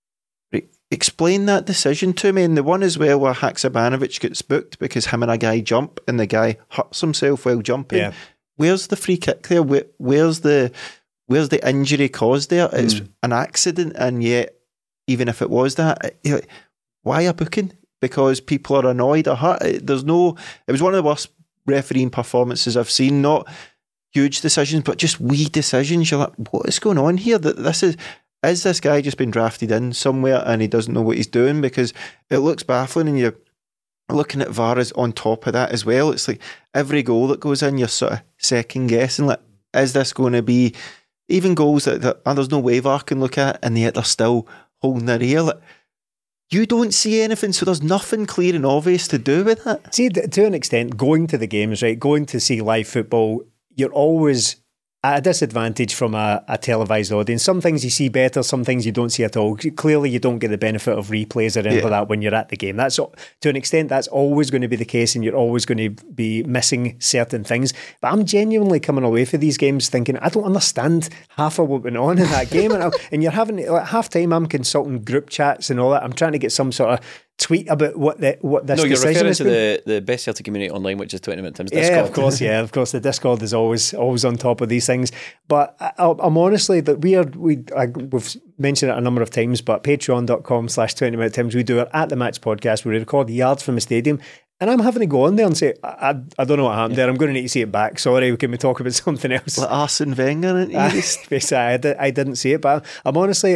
explain that decision to me. And the one as well where Haksabanovic gets booked because him and a guy jump and the guy hurts himself while jumping. Yeah. Where's the free kick there? Where's the injury caused there? It's an accident, and yet, even if it was that, why a booking? Because people are annoyed or hurt. It was one of the worst refereeing performances I've seen. Not huge decisions, but just wee decisions. You're like, what is going on here? That this is this guy just been drafted in somewhere and he doesn't know what he's doing? Because it looks baffling, and you're looking at VAR as on top of that as well. It's like every goal that goes in, you're sort of second guessing, like, is this going to be even goals that there's no way VAR can look at, and yet they're still holding their ear? Like, you don't see anything, so there's nothing clear and obvious to do with it. See, to an extent, going to the games, right, going to see live football, you're always at a disadvantage from a televised audience. Some things you see better, some things you don't see at all. Clearly, you don't get the benefit of replays or anything like that when you're at the game. That's, to an extent, that's always going to be the case, and you're always going to be missing certain things. But I'm genuinely coming away from these games thinking, I don't understand half of what went on in that game. And you're having, like, half time, I'm consulting group chats and all that. I'm trying to get some sort of tweet about what this decision is. No, you're referring to the best Celtic community online, which is 20 Minute Tim's Discord. Yeah, of course. The Discord is always on top of these things. But I'm honestly, that we've mentioned it a number of times, but patreon.com/20 Minute Tims, we do our At The Match podcast where we record yards from the stadium. And I'm having to go on there and say, I don't know what happened there. I'm going to need to see it back. Sorry, can we talk about something else? Like Arsene Wenger. Basically, I didn't see it, but I'm honestly,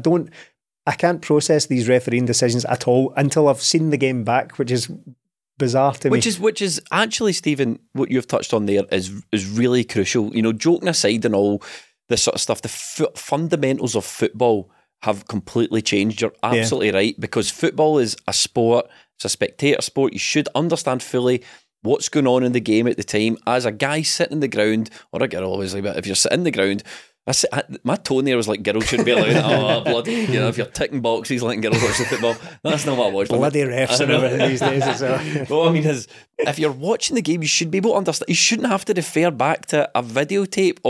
I can't process these refereeing decisions at all until I've seen the game back, which is bizarre to me. Which is actually, Stephen, what you've touched on there is really crucial. You know, joking aside and all this sort of stuff, the fundamentals of football have completely changed. You're absolutely right, because football is a sport. It's a spectator sport. You should understand fully what's going on in the game at the time. As a guy sitting in the ground, or a girl, obviously, but if you're sitting in the ground, my tone there was like, girls shouldn't be allowed. Oh, bloody, if you're ticking boxes letting girls watch the football, that's not what I watch. Bloody refs and everything these days as well. Well, I mean, if you're watching the game, you should be able to understand. You shouldn't have to refer back to a videotape of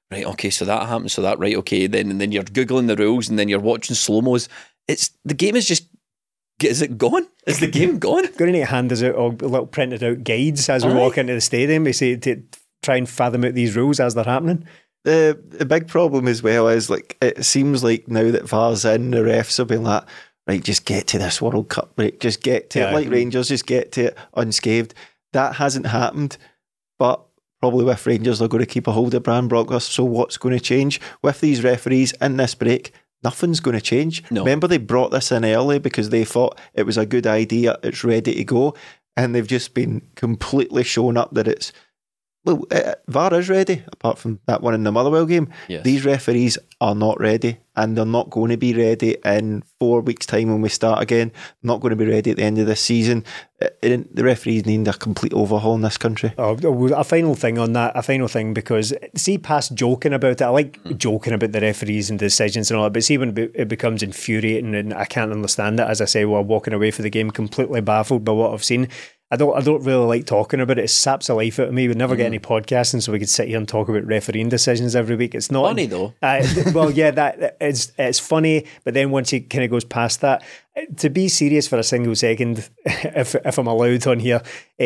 right, okay, so that happens, so that, right, okay, and then you're Googling the rules and then you're watching slow-mos. The game is just, is it gone? Is the game gone? Going to need to hand us out all little printed out guides as we walk into the stadium. We say to try and fathom out these rules as they're happening. The big problem as well is, like, it seems like now that VAR's in, the refs have been like, right, just get to this World Cup break, just get to it, like Rangers, just get to it unscathed. That hasn't happened, but probably with Rangers, they're going to keep a hold of Bram Brockhurst. So what's going to change? With these referees in this break, nothing's going to change. No. Remember, they brought this in early because they thought it was a good idea, it's ready to go, and they've just been completely shown up that it's, well, VAR is ready, apart from that one in the Motherwell game. Yes. These referees are not ready, and they're not going to be ready in 4 weeks' time when we start again. Not going to be ready at the end of this season. The referees need a complete overhaul in this country. A final thing, because see, past joking about it, I like joking about the referees and decisions and all that, but see when it becomes infuriating and I can't understand it, as I say, while walking away for the game completely baffled by what I've seen. I don't really like talking about it. It saps the life out of me. We'd never get any podcasting, so we could sit here and talk about refereeing decisions every week. It's not funny though. Well, yeah, that it's funny, but then once it kind of goes past that, to be serious for a single second, if I'm allowed on here,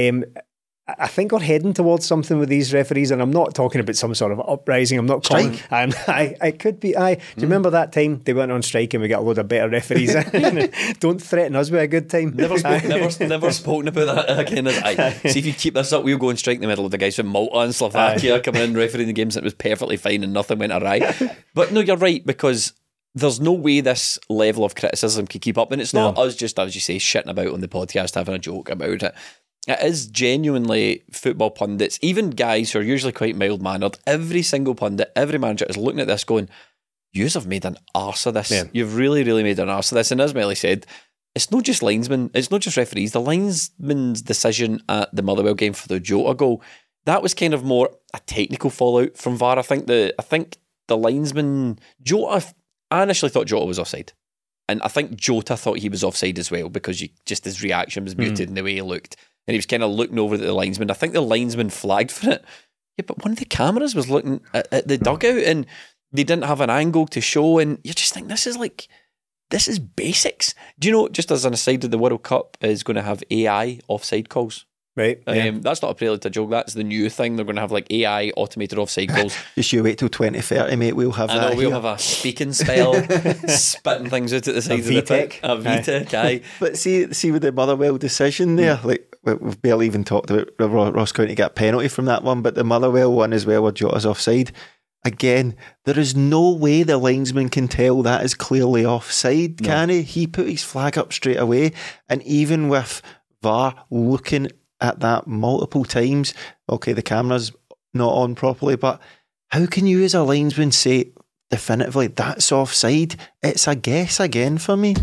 I think we're heading towards something with these referees, and I'm not talking about some sort of uprising. I'm not calling. I could be. Do you remember that time they went on strike and we got a load of better referees? Don't threaten us with a good time. Never spoken about that again. See, if you keep this up, we'll go and strike in the middle of the guys from Malta and Slovakia coming in refereeing the games, and it was perfectly fine and nothing went awry. But no, you're right, because there's no way this level of criticism can keep up, and it's not us just, as you say, shitting about on the podcast, having a joke about it. It is genuinely football pundits, even guys who are usually quite mild-mannered. Every single pundit, every manager is looking at this going, yous have made an arse of this. Yeah. You've really, really made an arse of this. And as Melly said, it's not just linesmen, it's not just referees. The linesman's decision at the Motherwell game for the Jota goal, that was kind of more a technical fallout from VAR. I think the linesman, Jota, I initially thought Jota was offside. And I think Jota thought he was offside as well, because just his reaction was muted in the way he looked. And he was kind of looking over at the linesman. I think the linesman flagged for it. Yeah, but one of the cameras was looking at the dugout and they didn't have an angle to show. And you just think, this is basics. Do you know, just as an aside, the World Cup is going to have AI offside calls. Right. That's not a prelude to a joke. That's the new thing. They're going to have like AI automated offside calls. Just you wait till 2030, mate. We'll have that. We'll have a speaking spell, spitting things out at the sides of the pitch. A VTech, aye. But see with the Motherwell decision there, like we've barely even talked about Ross County get a penalty from that one, but the Motherwell one as well, where Jota's offside. Again, there is no way the linesman can tell that is clearly offside, can he? He put his flag up straight away, and even with VAR looking at that multiple times, okay, the camera's not on properly, but how can you as a linesman say definitively that's offside? It's a guess again for me.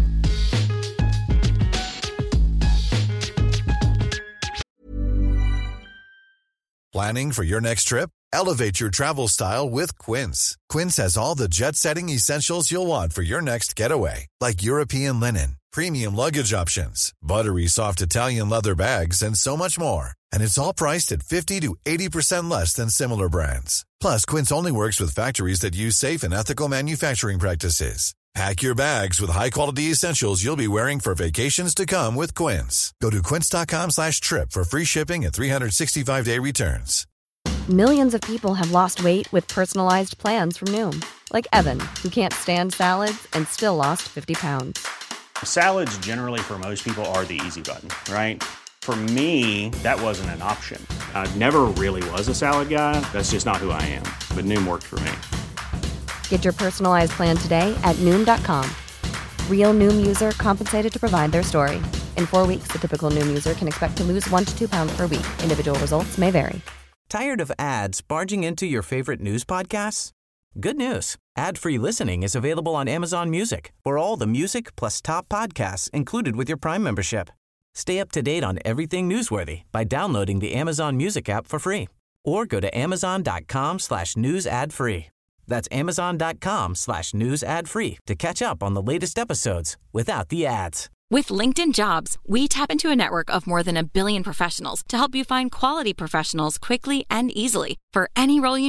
Planning for your next trip? Elevate your travel style with Quince. Quince has all the jet-setting essentials you'll want for your next getaway, like European linen, premium luggage options, buttery soft Italian leather bags, and so much more. And it's all priced at 50 to 80% less than similar brands. Plus, Quince only works with factories that use safe and ethical manufacturing practices. Pack your bags with high-quality essentials you'll be wearing for vacations to come with Quince. Go to quince.com/trip for free shipping and 365-day returns. Millions of people have lost weight with personalized plans from Noom. Like Evan, who can't stand salads and still lost 50 pounds. Salads generally for most people are the easy button, right? For me, that wasn't an option. I never really was a salad guy. That's just not who I am. But Noom worked for me. Get your personalized plan today at Noom.com. Real Noom user compensated to provide their story. In 4 weeks, the typical Noom user can expect to lose 1 to 2 pounds per week. Individual results may vary. Tired of ads barging into your favorite news podcasts? Good news. Ad-free listening is available on Amazon Music for all the music plus top podcasts included with your Prime membership. Stay up to date on everything newsworthy by downloading the Amazon Music app for free or go to amazon.com/news ad free. That's amazon.com/news ad free to catch up on the latest episodes without the ads. With LinkedIn Jobs, we tap into a network of more than 1 billion professionals to help you find quality professionals quickly and easily for any role you need.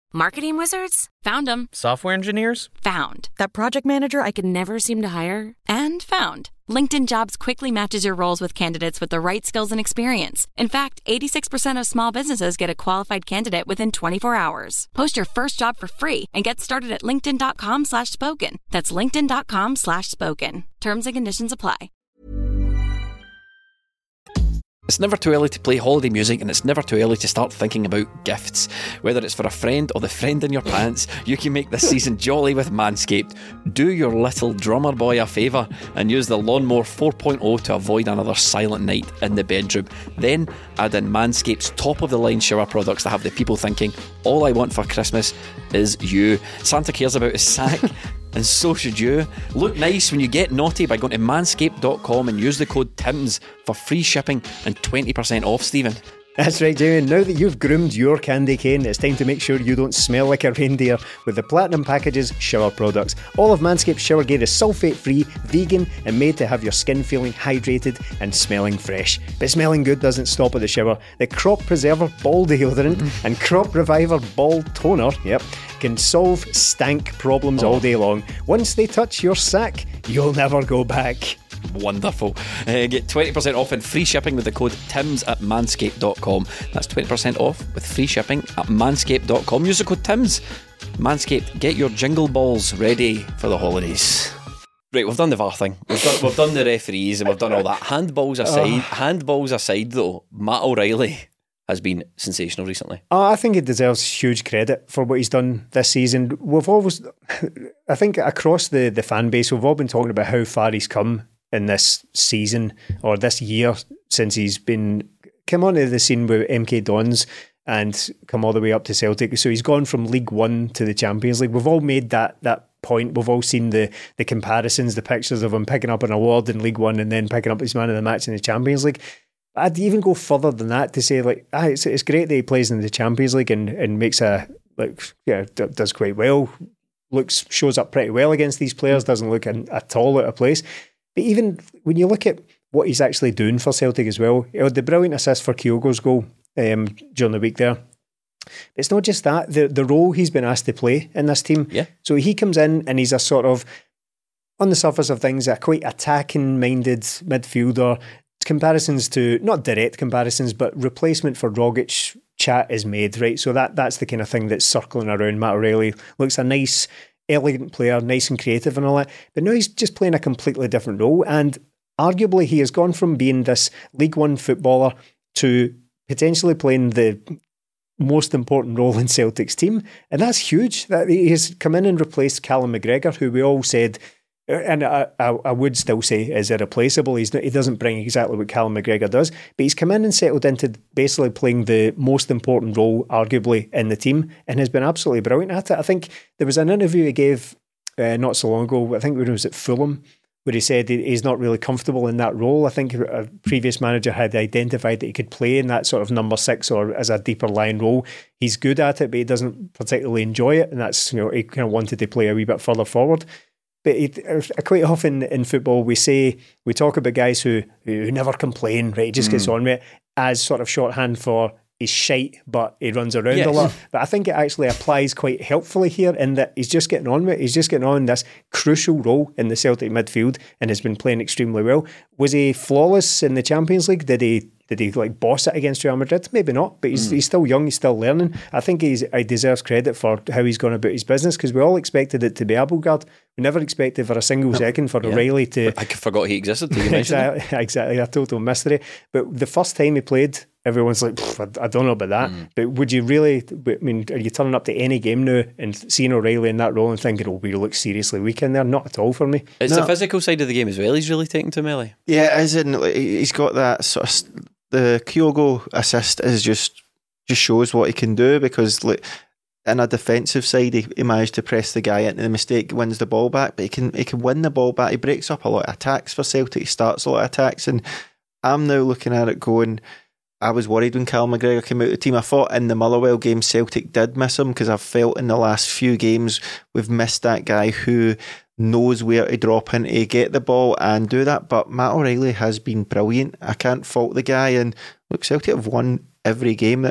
Marketing wizards? Found them. Software engineers? Found. That project manager I could never seem to hire? And found. LinkedIn Jobs quickly matches your roles with candidates with the right skills and experience. In fact, 86% of small businesses get a qualified candidate within 24 hours. Post your first job for free and get started at linkedin.com/spoken. That's linkedin.com/spoken. Terms and conditions apply. It's never too early to play holiday music, and it's never too early to start thinking about gifts. Whether it's for a friend or the friend in your pants, you can make this season jolly with Manscaped. Do your little drummer boy a favour and use the Lawnmower 4.0 to avoid another silent night in the bedroom. Then add in Manscaped's top-of-the-line shower products that have the people thinking, all I want for Christmas is you. Santa cares about his sack. And so should you. Look nice when you get naughty by going to manscaped.com and use the code TIMS for free shipping and 20% off, Stephen. That's right, Jamie. Now that you've groomed your candy cane, it's time to make sure you don't smell like a reindeer with the Platinum Package's shower products. All of Manscaped's shower gear is sulfate-free, vegan, and made to have your skin feeling hydrated and smelling fresh. But smelling good doesn't stop at the shower. The Crop Preserver Ball Deodorant and Crop Reviver Ball Toner, can solve stank problems all day long. Once they touch your sack, you'll never go back. Wonderful. Get 20% off and free shipping with the code TIMS at manscaped.com. That's 20% off with free shipping at manscaped.com. Use the code TIMS. Manscaped, get your jingle balls ready for the holidays. Right, we've done the VAR thing. We've done the referees and we've done all that. Handballs aside though, Matt O'Reilly has been sensational recently. I think he deserves huge credit for what he's done this season. We've always, I think across the fan base, we've all been talking about how far he's come in this season or this year since he's come onto the scene with MK Dons and come all the way up to Celtic. So he's gone from League One to the Champions League. We've all made that point. We've all seen the comparisons, the pictures of him picking up an award in League One and then picking up his man of the match in the Champions League. I'd even go further than that to say, like, it's great that he plays in the Champions League and makes does quite well, shows up pretty well against these players, doesn't look at all out of place. But even when you look at what he's actually doing for Celtic as well, he had the brilliant assist for Kyogo's goal during the week there. But it's not just that, the role he's been asked to play in this team. Yeah. So he comes in and he's a sort of, on the surface of things, a quite attacking-minded midfielder. Comparisons to, not direct comparisons, but replacement for Rogic chat is made, right? So that's the kind of thing that's circling around. Matt O'Reilly looks a nice, elegant player, nice and creative and all that. But now he's just playing a completely different role. And arguably he has gone from being this League One footballer to potentially playing the most important role in Celtic's team. And that's huge. That he has come in and replaced Callum McGregor, who we all said, and I would still say is irreplaceable. He doesn't bring exactly what Callum McGregor does, but he's come in and settled into basically playing the most important role, arguably, in the team, and has been absolutely brilliant at it. I think there was an interview he gave not so long ago, I think when he was at Fulham, where he said he's not really comfortable in that role. I think a previous manager had identified that he could play in that sort of number 6 or as a deeper line role. He's good at it, but he doesn't particularly enjoy it, and that's, he kind of wanted to play a wee bit further forward. But quite often in football, we talk about guys who never complain, right? He just gets on with it as sort of shorthand for he's shite, but he runs around a lot. But I think it actually applies quite helpfully here in that he's just getting on with it. He's just getting on this crucial role in the Celtic midfield and has been playing extremely well. Was he flawless in the Champions League? Did he like boss it against Real Madrid? Maybe not, but he's still young, he's still learning. I think he deserves credit for how he's gone about his business, because we all expected it to be Abelgard. We never expected for a single second for O'Reilly to... I forgot he existed. Exactly, a total mystery. But the first time he played, everyone's like, I don't know about that. But would you really... I mean, are you turning up to any game now and seeing O'Reilly in that role and thinking, we look seriously weak in there? Not at all for me. It's the physical side of the game as well he's really taken to melee. Yeah, as in, he's got that sort of... The Kyogo assist is just shows what he can do, because in a defensive side he managed to press the guy into the mistake, wins the ball back, but he can win the ball back. He breaks up a lot of attacks for Celtic, he starts a lot of attacks, and I'm now looking at it going, I was worried when Callum McGregor came out of the team. I thought in the Motherwell game Celtic did miss him, because I've felt in the last few games we've missed that guy who knows where to drop in to get the ball and do that. But Matt O'Reilly has been brilliant. I can't fault the guy, and look, Celtic have won every game that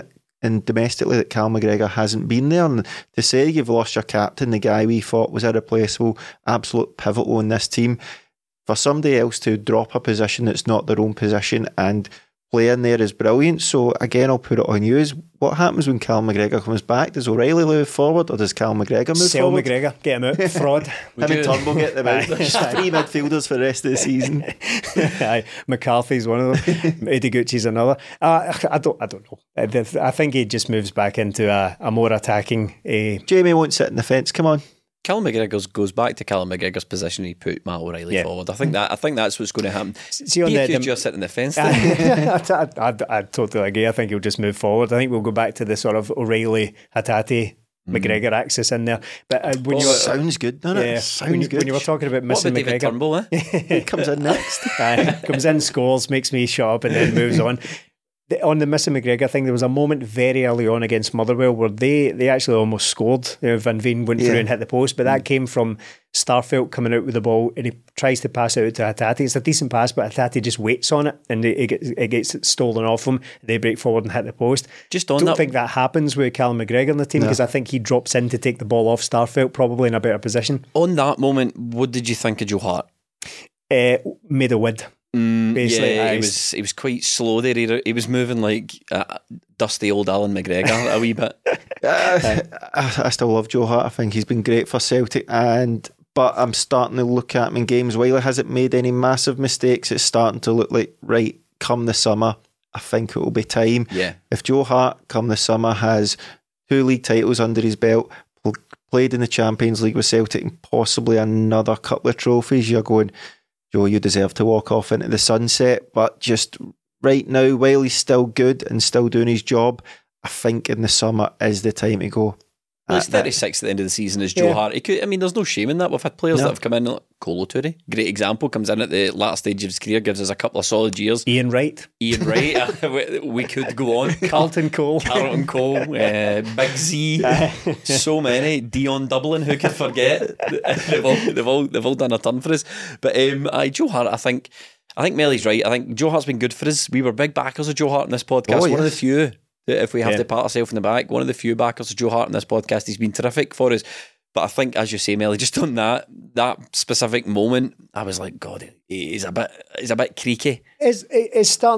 and domestically that Cal McGregor hasn't been there. And to say you've lost your captain, the guy we thought was irreplaceable, absolute pivotal in this team, for somebody else to drop a position that's not their own position and play in there is brilliant. So again, I'll put it on you. Is what happens when Cal McGregor comes back? Does O'Reilly move forward, or does Cal McGregor move Sell forward? McGregor, get him out, fraud. Him and Turnbull get them out. There's 3 midfielders for the rest of the season. Aye, McCarthy's one of them. Ediguchi's another. I don't know. I think he just moves back into a more attacking. Jamie won't sit in the fence. Come on. Callum McGregor goes back to Callum McGregor's position. He put Matt O'Reilly forward. I think that's what's going to happen. See, on just sitting in the fence. I totally agree. I think he'll just move forward. I think we'll go back to the sort of O'Reilly, Hatate, McGregor axis in there. But when sounds good, doesn't it? Sounds good. When you were talking about missing David McGregor, Turnbull, he comes in next. Comes in, scores, makes me shut up, and then moves on. On the missing McGregor thing, there was a moment very early on against Motherwell where they actually almost scored. Van Veen went through and hit the post, but that came from Starfelt coming out with the ball, and he tries to pass it out to Hatate. It's a decent pass, but Hatate just waits on it, and it gets stolen off him. They break forward and hit the post. Don't think that happens with Callum McGregor in the team, because I think he drops in to take the ball off Starfelt, probably in a better position. On that moment, what did you think of Joe Hart? Made a wid. Basically, he was quite slow there. He was moving like dusty old Alan McGregor a wee bit. I still love Joe Hart. I think he's been great for Celtic, but I'm starting to look at him in games. While he hasn't made any massive mistakes, it's starting to look like, right, come the summer, I think it will be time. Yeah. If Joe Hart come the summer has 2 league titles under his belt, played in the Champions League with Celtic, and possibly another couple of trophies, you're going, Joe, you deserve to walk off into the sunset. But just right now, while he's still good and still doing his job, I think in the summer is the time to go. Well, he's 36 at the end of the season as Joe Hart. There's no shame in that. We've had players that have come in, like Kolo Touré, great example, comes in at the latter stage of his career, gives us a couple of solid years. Ian Wright. We could go on. Carlton Cole. Big Z. So many. Dion Dublin, who could forget? they've all done a ton for us. But Joe Hart, I think Melly's right. I think Joe Hart's been good for us. We were big backers of Joe Hart in this podcast. One of the few. If we have to pat ourselves in the back, one of the few backers of Joe Hart in this podcast, he's been terrific for us. But I think, as you say, Melly, just on that specific moment, I was like, God, he's a bit creaky. He is starting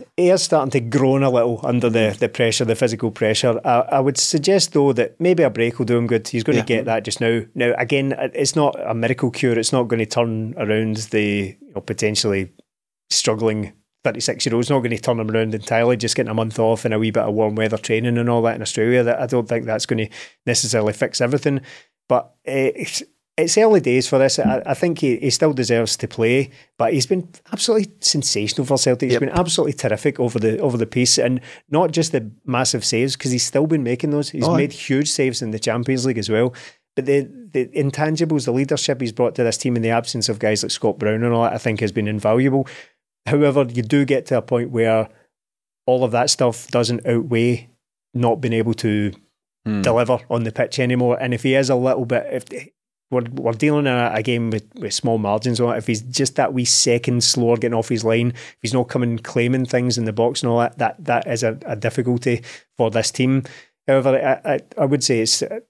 to groan a little under the pressure, the physical pressure. I would suggest, though, that maybe a break will do him good. He's going to get that just now. Now, again, it's not a miracle cure. It's not going to turn around the potentially struggling 36-year-old's not going to turn him around entirely, just getting a month off and a wee bit of warm weather training and all that in Australia. That I don't think that's going to necessarily fix everything. But it's early days for this. I think he still deserves to play, but he's been absolutely sensational for Celtic. He's been absolutely terrific over the piece, and not just the massive saves, because he's still been making those. He's made huge saves in the Champions League as well. But the intangibles, the leadership he's brought to this team in the absence of guys like Scott Brown and all that, I think has been invaluable. However, you do get to a point where all of that stuff doesn't outweigh not being able to deliver on the pitch anymore. And if he is a little bit, if we're dealing in a game with small margins on it, if he's just that wee second slower getting off his line, if he's not coming claiming things in the box and all that is a difficulty for this team. However, I would say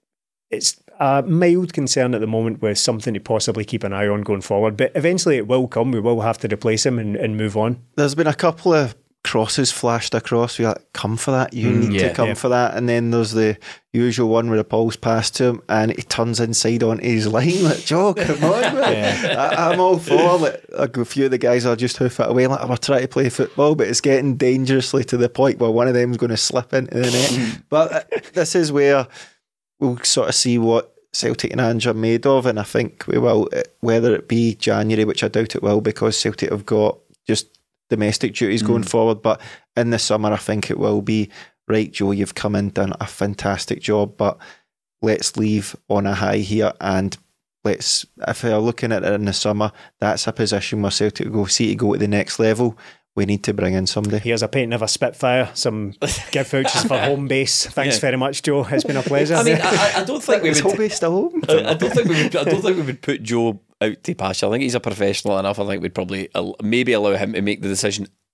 it's a mild concern at the moment, with something to possibly keep an eye on going forward. But eventually it will come. We will have to replace him and move on. There's been a couple of crosses flashed across. We're like, come for that. You need to come for that. And then there's the usual one where the ball's passed to him and he turns inside onto his line. Like, Joe, come on, man. I'm all for it. Like, a few of the guys are just hoof it away. Like, we're trying to play football, but it's getting dangerously to the point where one of them's going to slip into the net. But this is where we'll sort of see what Celtic and Ange are made of, and I think we will, whether it be January, which I doubt it will, because Celtic have got just domestic duties going forward, but in the summer I think it will be, right, Joe, you've come in, done a fantastic job, but let's leave on a high here, and if we're looking at it in the summer, that's a position where Celtic go to the next level. We need to bring in somebody. Here's a painting of a Spitfire, some gift vouchers for home base. Thanks very much, Joe. It's been a pleasure. I mean, I don't think we would. Is home base still open? I don't think we would put Joe out to pasture. I think he's a professional enough. I think we'd probably maybe allow him to make the decision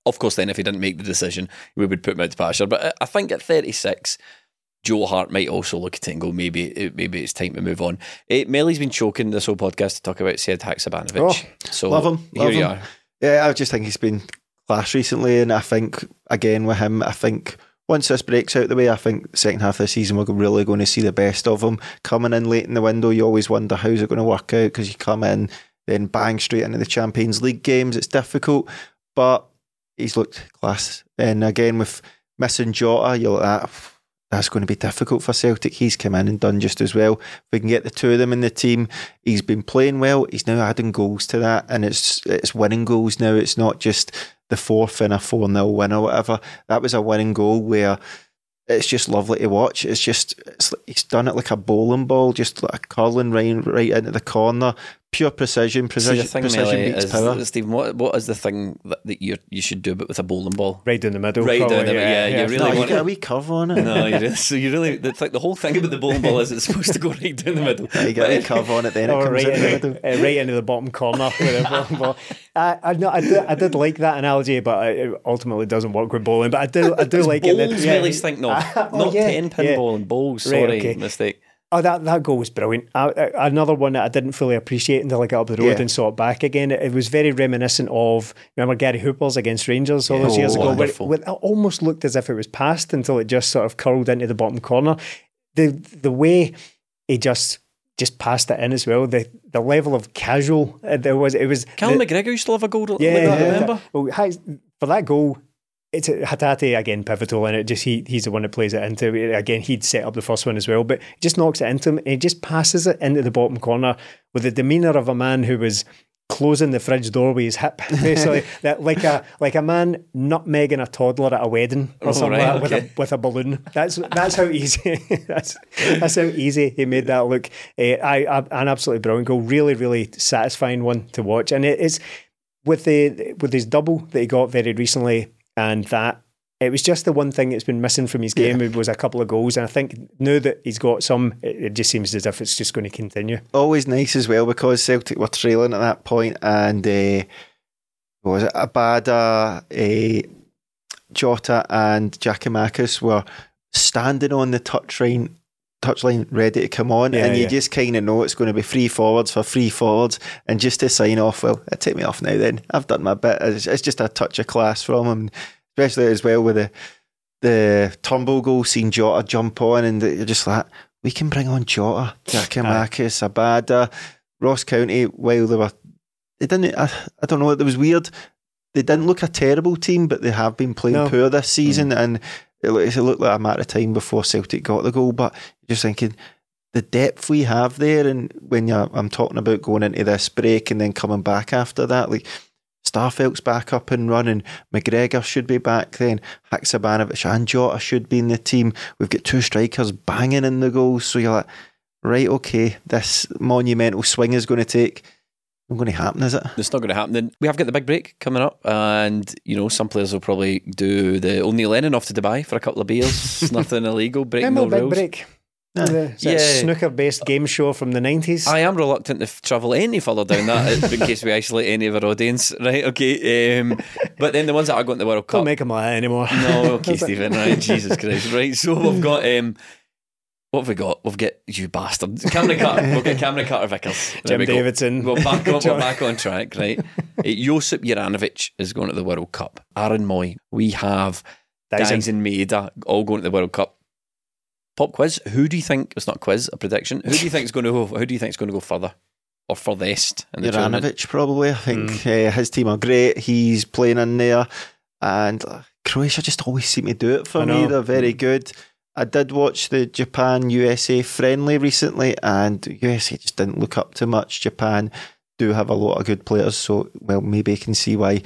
Of course, then if he didn't make the decision, we would put him out to pasture. But I think at 36, Joe Hart might also look at it and go, maybe it's time to move on. Melly's been choking this whole podcast to talk about Sead Haksabanovic. So love him. Here you are. Yeah, I just think he's been class recently, and I think again with him, I think once this breaks out the way, I think the second half of the season we're really going to see the best of him. Coming in late in the window, you always wonder how's it going to work out, because you come in, then bang straight into the Champions League games. It's difficult, but he's looked class. And again, with missing Jota, you're like, that's going to be difficult for Celtic. He's come in and done just as well. If we can get the two of them in the team, he's been playing well. He's now adding goals to that, and it's winning goals now. It's not just the fourth in a 4-0 win or whatever. That was a winning goal where it's just lovely to watch. He's done it like a bowling ball, just like a curling right into the corner. Pure precision beats power. Stephen, what is the thing that you should do with a bowling ball? Right down the middle. Right down the middle, yeah. You really want a wee curve on it. No, the whole thing about the bowling ball is it's supposed to go right down the middle. You get a wee curve on it, then it comes right in the middle. Right into the bottom corner with a bowling ball. I did like that analogy, but it ultimately doesn't work with bowling. But I do like bowls, it. Melly's think not 10-pin bowling, bowls. Sorry, mistake. Oh, that goal was brilliant. Another one that I didn't fully appreciate until I got up the road and saw it back again. It was very reminiscent of, remember Gary Hooper's against Rangers all those years ago, where it almost looked as if it was passed until it just sort of curled into the bottom corner. The way he just passed it in as well, the level of casual there was. It was Callum McGregor used to have a goal like that, remember? For that goal, it's Hatate again pivotal, and he's the one that plays it into. Again, he'd set up the first one as well, but he just knocks it into him, and he just passes it into the bottom corner with the demeanour of a man who was closing the fridge door with his hip, basically. That like a man nutmegging a toddler at a wedding or something with a balloon. That's how easy. that's how easy he made that look. An absolutely brilliant goal, really really satisfying one to watch, and it's with his double that he got very recently. And that it was just the one thing that's been missing from his game. It was a couple of goals, and I think now that he's got some, it just seems as if it's just going to continue. Always nice as well, because Celtic were trailing at that point, and what was it? Abada, Jota, and Giakoumakis were standing on the touchline ready to come on, and you just kind of know it's going to be free forwards, and just to sign off, well, take me off now then, I've done my bit. It's just a touch of class from him, especially as well with the Turnbull goal, seeing Jota jump on, and you're just like, we can bring on Jota, Giakoumakis, Abada, Ross County. While they didn't, I don't know, it was weird, they didn't look a terrible team, but they have been playing poor this season, and it looked like a matter of time before Celtic got the goal. But you're just thinking, the depth we have there, and when I'm talking about going into this break and then coming back after that, like Starfelt's back up and running, McGregor should be back then, Haksabanovic and Jota should be in the team. We've got two strikers banging in the goals, so you're like, right, okay, this monumental swing is going to take. Not going to happen, is it? It's not going to happen. Then we have got the big break coming up, and some players will probably do the O'Neill Lennon off to Dubai for a couple of beers. Nothing illegal, breaking no rules. Big break. Snooker-based game show from the 90s. I am reluctant to travel any further down that in case we isolate any of our audience. Right, okay. But then the ones that are going to the World Cup, don't make them like that anymore. No, okay, Stephen. Right, Jesus Christ. Right, so we've got. What have we got? We've got, you bastard, Cameron Carter. We've got Cameron Carter Vickers. Jim Davidson. We're back on track, right? Josip Juranovic is going to the World Cup. Aaron Moy. We have Dyson Maeda all going to the World Cup. Pop quiz. Who do you think? It's not a quiz, a prediction. Who do you think is going to go? Who do you think is going to go further or furthest in the tournament? Juranovic, probably. I think his team are great. He's playing in there, and Croatia just always seem to do it for me. They're very good. I did watch the Japan-USA friendly recently, and USA just didn't look up to much. Japan do have a lot of good players, so maybe you can see why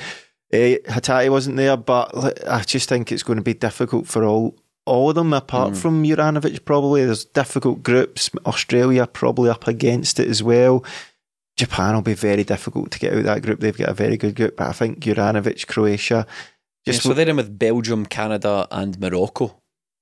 Hatate wasn't there, but I just think it's going to be difficult for all of them, apart from Juranovic probably. There's difficult groups. Australia probably up against it as well. Japan will be very difficult to get out of that group. They've got a very good group, but I think Juranovic, Croatia... so they're in with Belgium, Canada and Morocco.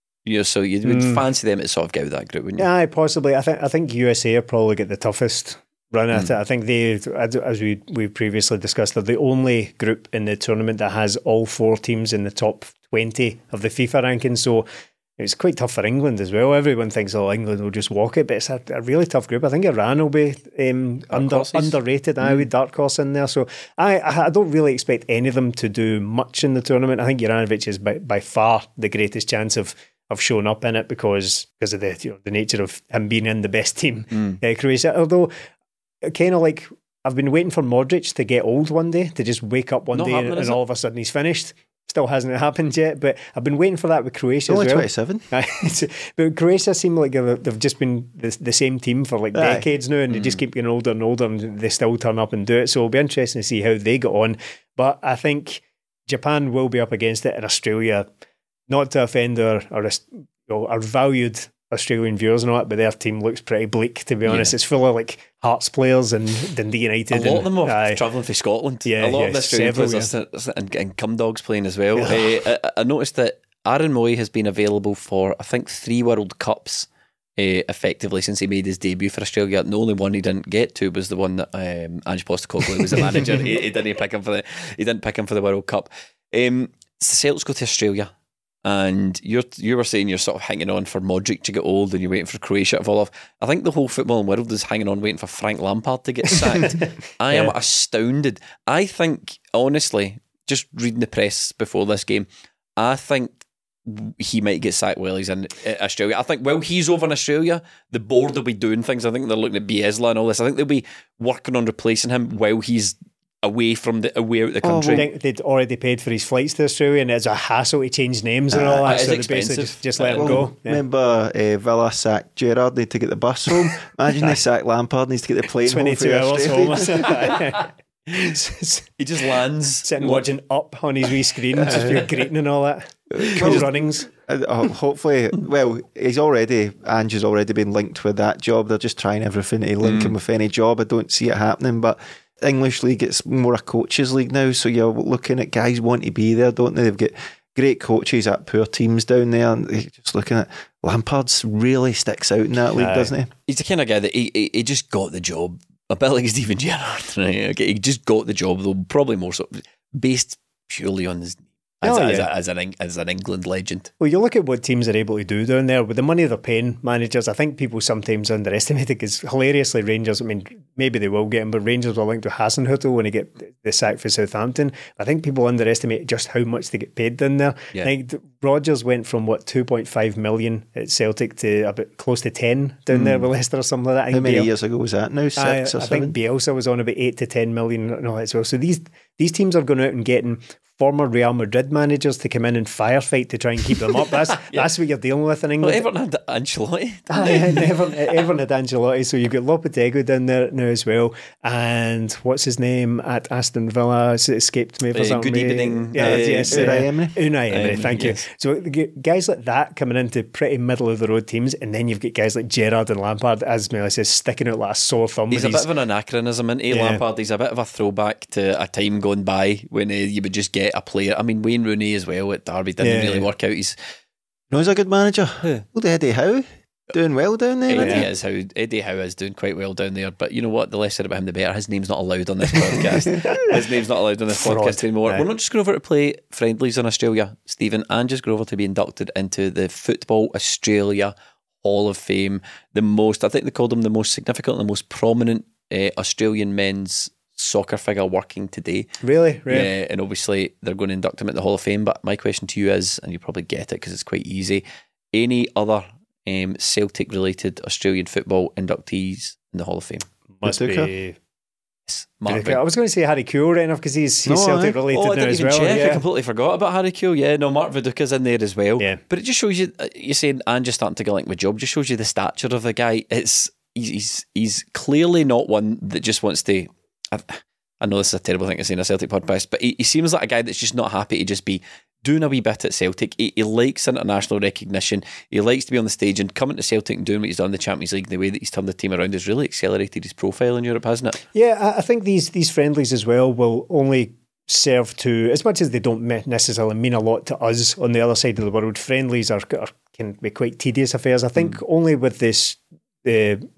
So you would fancy them to sort of get out of that group, wouldn't you? Yeah, possibly. I think USA will probably get the toughest run at it. I think they, as we previously discussed, they're the only group in the tournament that has all 4 teams in the top 20 of the FIFA rankings. So it's quite tough for England as well. Everyone thinks, England will just walk it, but it's a really tough group. I think Iran will be underrated. With dark horse in there. So I don't really expect any of them to do much in the tournament. I think Juranovic is by far the greatest chance of showing up in it because of the nature of him being in the best team, Croatia. Although, kind of like, I've been waiting for Modric to get old one day, to just wake up one day and all of a sudden he's finished. Still hasn't happened yet, but I've been waiting for that with Croatia only as well. 27. But Croatia seem like they've just been the same team for like decades now, and they just keep getting older and older, and they still turn up and do it. So it'll be interesting to see how they get on. But I think Japan will be up against it, and Australia, not to offend our valued Australian viewers and all that, but their team looks pretty bleak, to be honest. It's full of like Hearts players and Dundee United. A lot of them are travelling from Scotland. A lot of the Australian players and Cum Dogs playing as well. I noticed that Aaron Mooy has been available for, I think, 3 World Cups effectively since he made his debut for Australia. The only one he didn't get to was the one that Ange Postecoglou was the manager. He didn't pick him for the World Cup. Celtics go to Australia. And you were saying you're sort of hanging on for Modric to get old and you're waiting for Croatia to fall off. I think the whole footballing world is hanging on waiting for Frank Lampard to get sacked. I am astounded. I think, honestly, just reading the press before this game, I think he might get sacked while he's in Australia. I think while he's over in Australia, the board will be doing things. I think they're looking at Bielsa and all this. I think they'll be working on replacing him while he's away out the country. I think they'd already paid for his flights to Australia, and it's a hassle to change names and all that. So they basically just let him go. Remember Villa sacked Gerrard, they had to get the bus home. Imagine they sacked Lampard, needs to get the plane 22 hours home. He just lands sitting watching Up on his wee screen, just pure greeting and all that. Cool runnings. Hopefully, Ange has already been linked with that job. They're just trying everything to link him with any job. I don't see it happening, but English league, it's more a coaches league now, so you're looking at guys want to be there, don't they? They've got great coaches at poor teams down there, and you're just looking at Lampard's really sticks out in that league, doesn't he? He's the kind of guy that he just got the job. A bit like Steven Gerrard, right? Okay, he just got the job, though probably more so based purely on his as an England legend. Well, you look at what teams are able to do down there with the money they're paying managers. I think people sometimes underestimate it because hilariously Rangers, I mean, maybe they will get him, but Rangers were linked to Hasenhüttl when he get the sack for Southampton. I think people underestimate just how much they get paid down there. I think Rodgers went from 2.5 million at Celtic to about close to 10 down there with Leicester or something like that. How many years ago was that now? 6 or 7? I think Bielsa was on about 8 to 10 million and all that as well. So these teams are going out and getting former Real Madrid managers to come in and firefight to try and keep them up. That's what you're dealing with in England. Well, Everton had Ancelotti. Everton had Ancelotti, so you've got Lopetegui down there now as well. And what's his name at Aston Villa? It's escaped me for something. Good evening. Unai Emery. Unai Emery, thank you. So guys like that coming into pretty middle of the road teams, and then you've got guys like Gerrard and Lampard, as Melly says, sticking out like a sore thumb. He's a bit of an anachronism, isn't he, Lampard? He's a bit of a throwback to a time gone by when you would just get a player. I mean, Wayne Rooney as well at Derby didn't really work out. He's a good manager. Well, Eddie Howe doing well down there. Eddie Howe is doing quite well down there. But you know what? The less said about him, the better. His name's not allowed on this podcast. His name's not allowed on this podcast anymore. We're not just going over to play friendlies in Australia, Stephen, and just go over to be inducted into the Football Australia Hall of Fame. I think they called him the most significant and the most prominent Australian men's soccer figure working today. Really? Yeah, and obviously they're going to induct him at the Hall of Fame. But my question to you is, and you probably get it because it's quite easy, any other Celtic related Australian football inductees in the Hall of Fame? Must be I was going to say Harry Kewell right enough because he's Celtic related now as well. I completely forgot about Harry Kewell. Yeah, no, Mark Viduka's in there as well. Yeah. But it just shows you, you're saying, and just starting to get linked with job, just shows you the stature of the guy. He's clearly not one that just wants to. I know this is a terrible thing to say in a Celtic podcast, but he seems like a guy that's just not happy to just be doing a wee bit at Celtic. He likes international recognition. He likes to be on the stage, and coming to Celtic and doing what he's done in the Champions League, the way that he's turned the team around has really accelerated his profile in Europe, hasn't it? Yeah, I think these friendlies as well will only serve to, as much as they don't necessarily mean a lot to us on the other side of the world, friendlies can be quite tedious affairs. I think only with this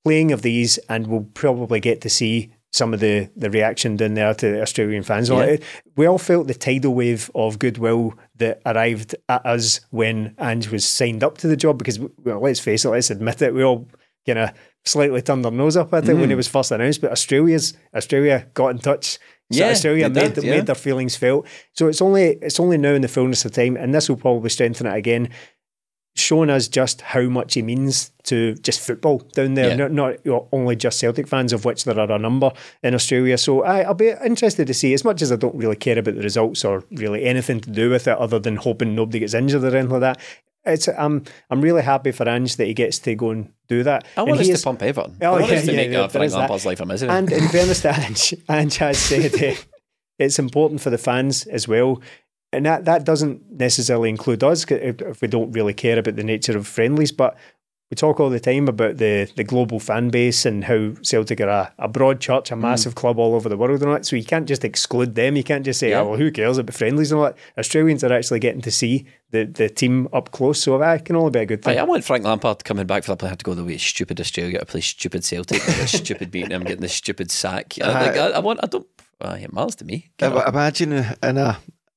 playing of these, and we'll probably get to see some of the reaction down there to Australian fans. Yeah. We all felt the tidal wave of goodwill that arrived at us when Ange was signed up to the job, because, well, let's face it, let's admit it, we all kind of slightly turned our nose up at it when it was first announced, but Australia got in touch. So Australia made their feelings felt. So it's only now in the fullness of time, and this will probably strengthen it again, showing us just how much he means to just football down there, not only just Celtic fans, of which there are a number in Australia. So I'll be interested to see, as much as I don't really care about the results or really anything to do with it other than hoping nobody gets injured or anything like that. I'm really happy for Ange that he gets to go and do that. I want us to pump Everton. I want us to make Frank Lampard's life a misery. And in fairness to Ange has said it's important for the fans as well. And that doesn't necessarily include us if we don't really care about the nature of friendlies, but we talk all the time about the global fan base and how Celtic are a broad church, a massive club all over the world and all that. So you can't just exclude them. You can't just say, oh, well, who cares about friendlies and all that. Australians are actually getting to see the team up close, so that can only be a good thing. I want Frank Lampard coming back for the player to go the way stupid Australia to play stupid Celtic, stupid beating him, getting the stupid sack. It matters to me. Imagine in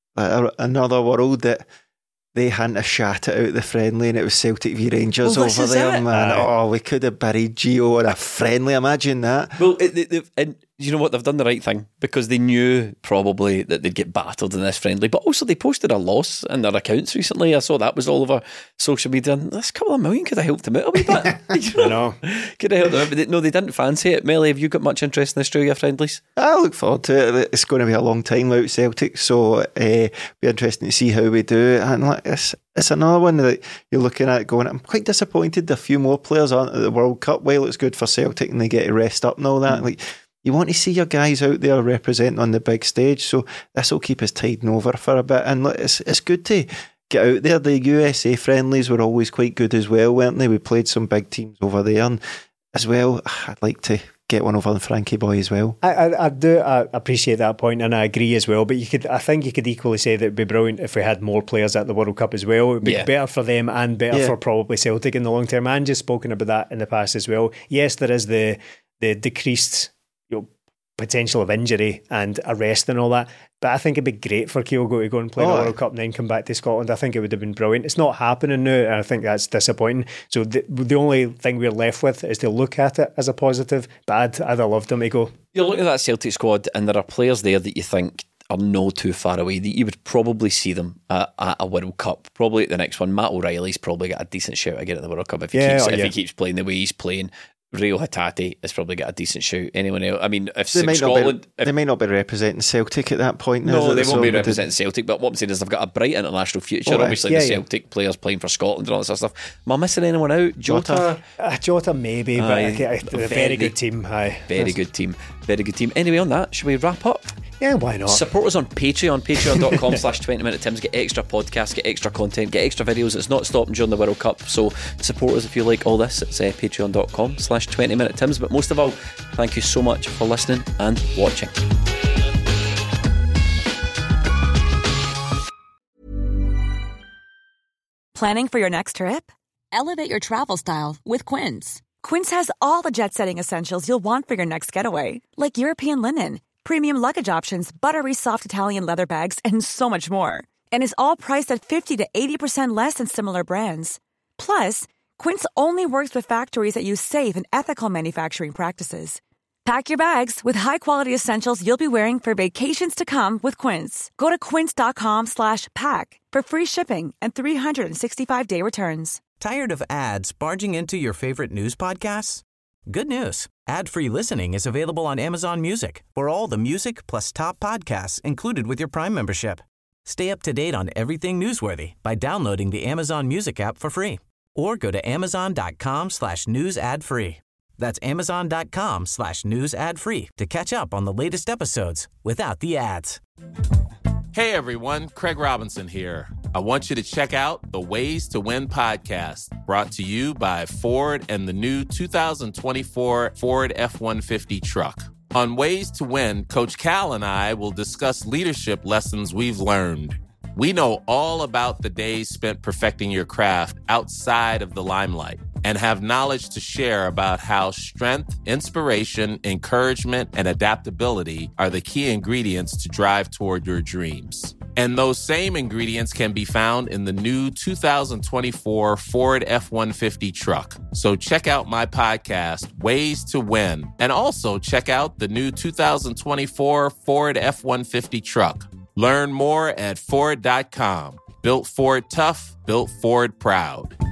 another world that they hadn't shat it out the friendly and it was Celtic v Rangers over there, man. Oh, we could have buried Gio in a friendly. Imagine that. Well, and you know what? They've done the right thing, because they knew probably that they'd get battered in this friendly. But also, they posted a loss in their accounts recently. I saw that was all over social media. And this couple of million could have helped them out a wee bit. I know. Could have helped them out. But they didn't fancy it. Melly, have you got much interest in Australia friendlies? I look forward to it. It's going to be a long time out Celtic, so be interesting to see how we do. And it's another one that you're looking at going, I'm quite disappointed a few more players aren't at the World Cup. While it's good for Celtic and they get to rest up and all that, you want to see your guys out there representing on the big stage, so this will keep us tiding over for a bit. And it's good to get out there. The USA friendlies were always quite good as well, weren't they? We played some big teams over there, and as well, I'd like to get one over on Frankie Boy as well. I do appreciate that point, and I agree as well, but I think you could equally say that it would be brilliant if we had more players at the World Cup as well. It would be better for them and better for probably Celtic in the long term. And just spoken about that in the past as well. Yes, there is the decreased potential of injury and arrest and all that, but I think it'd be great for Kyogo to go and play the World Cup and then come back to Scotland. I think it would have been brilliant. It's not happening now, and I think that's disappointing. So the only thing we're left with is to look at it as a positive, but I'd have loved him to go. You look at that Celtic squad and there are players there that you think are no too far away, that you would probably see them at a World Cup, probably at the next one. Matt O'Reilly's probably got a decent shout again at the World Cup if he keeps playing the way he's playing. Rio Hatate has probably got a decent shout. Anyone else? I mean, if Scotland... They may not be representing Celtic at that point. No, they won't be representing Celtic, but what I'm saying is they've got a bright international future. Obviously, the Celtic players playing for Scotland and all that sort of stuff. Am I missing anyone out? Jota? Jota maybe, but a very good team. Very good team. Very good team. Anyway, on that, should we wrap up? Yeah, why not? Support us on Patreon, patreon.com/20minutetims. Get extra podcasts, get extra content, get extra videos. It's not stopping during the World Cup, so support us if you like all this. It's patreon.com/20minutetims. But most of all, thank you so much for listening and watching. Planning for your next trip? Elevate your travel style with Quince. Quince has all the jet-setting essentials you'll want for your next getaway, like European linen, premium luggage options, buttery soft Italian leather bags, and so much more. And is all priced at 50 to 80% less than similar brands. Plus, Quince only works with factories that use safe and ethical manufacturing practices. Pack your bags with high-quality essentials you'll be wearing for vacations to come with Quince. Go to quince.com/pack for free shipping and 365-day returns. Tired of ads barging into your favorite news podcasts? Good news. Ad-free listening is available on Amazon Music for all the music plus top podcasts included with your Prime membership. Stay up to date on everything newsworthy by downloading the Amazon Music app for free or go to amazon.com/news ad free. That's amazon.com/news ad free to catch up on the latest episodes without the ads. Hey everyone, Craig Robinson here. I want you to check out the Ways to Win podcast, brought to you by Ford and the new 2024 Ford F-150 truck. On Ways to Win, Coach Cal and I will discuss leadership lessons we've learned. We know all about the days spent perfecting your craft outside of the limelight and have knowledge to share about how strength, inspiration, encouragement, and adaptability are the key ingredients to drive toward your dreams. And those same ingredients can be found in the new 2024 Ford F-150 truck. So check out my podcast, Ways to Win, and also check out the new 2024 Ford F-150 truck. Learn more at Ford.com. Built Ford tough, built Ford proud.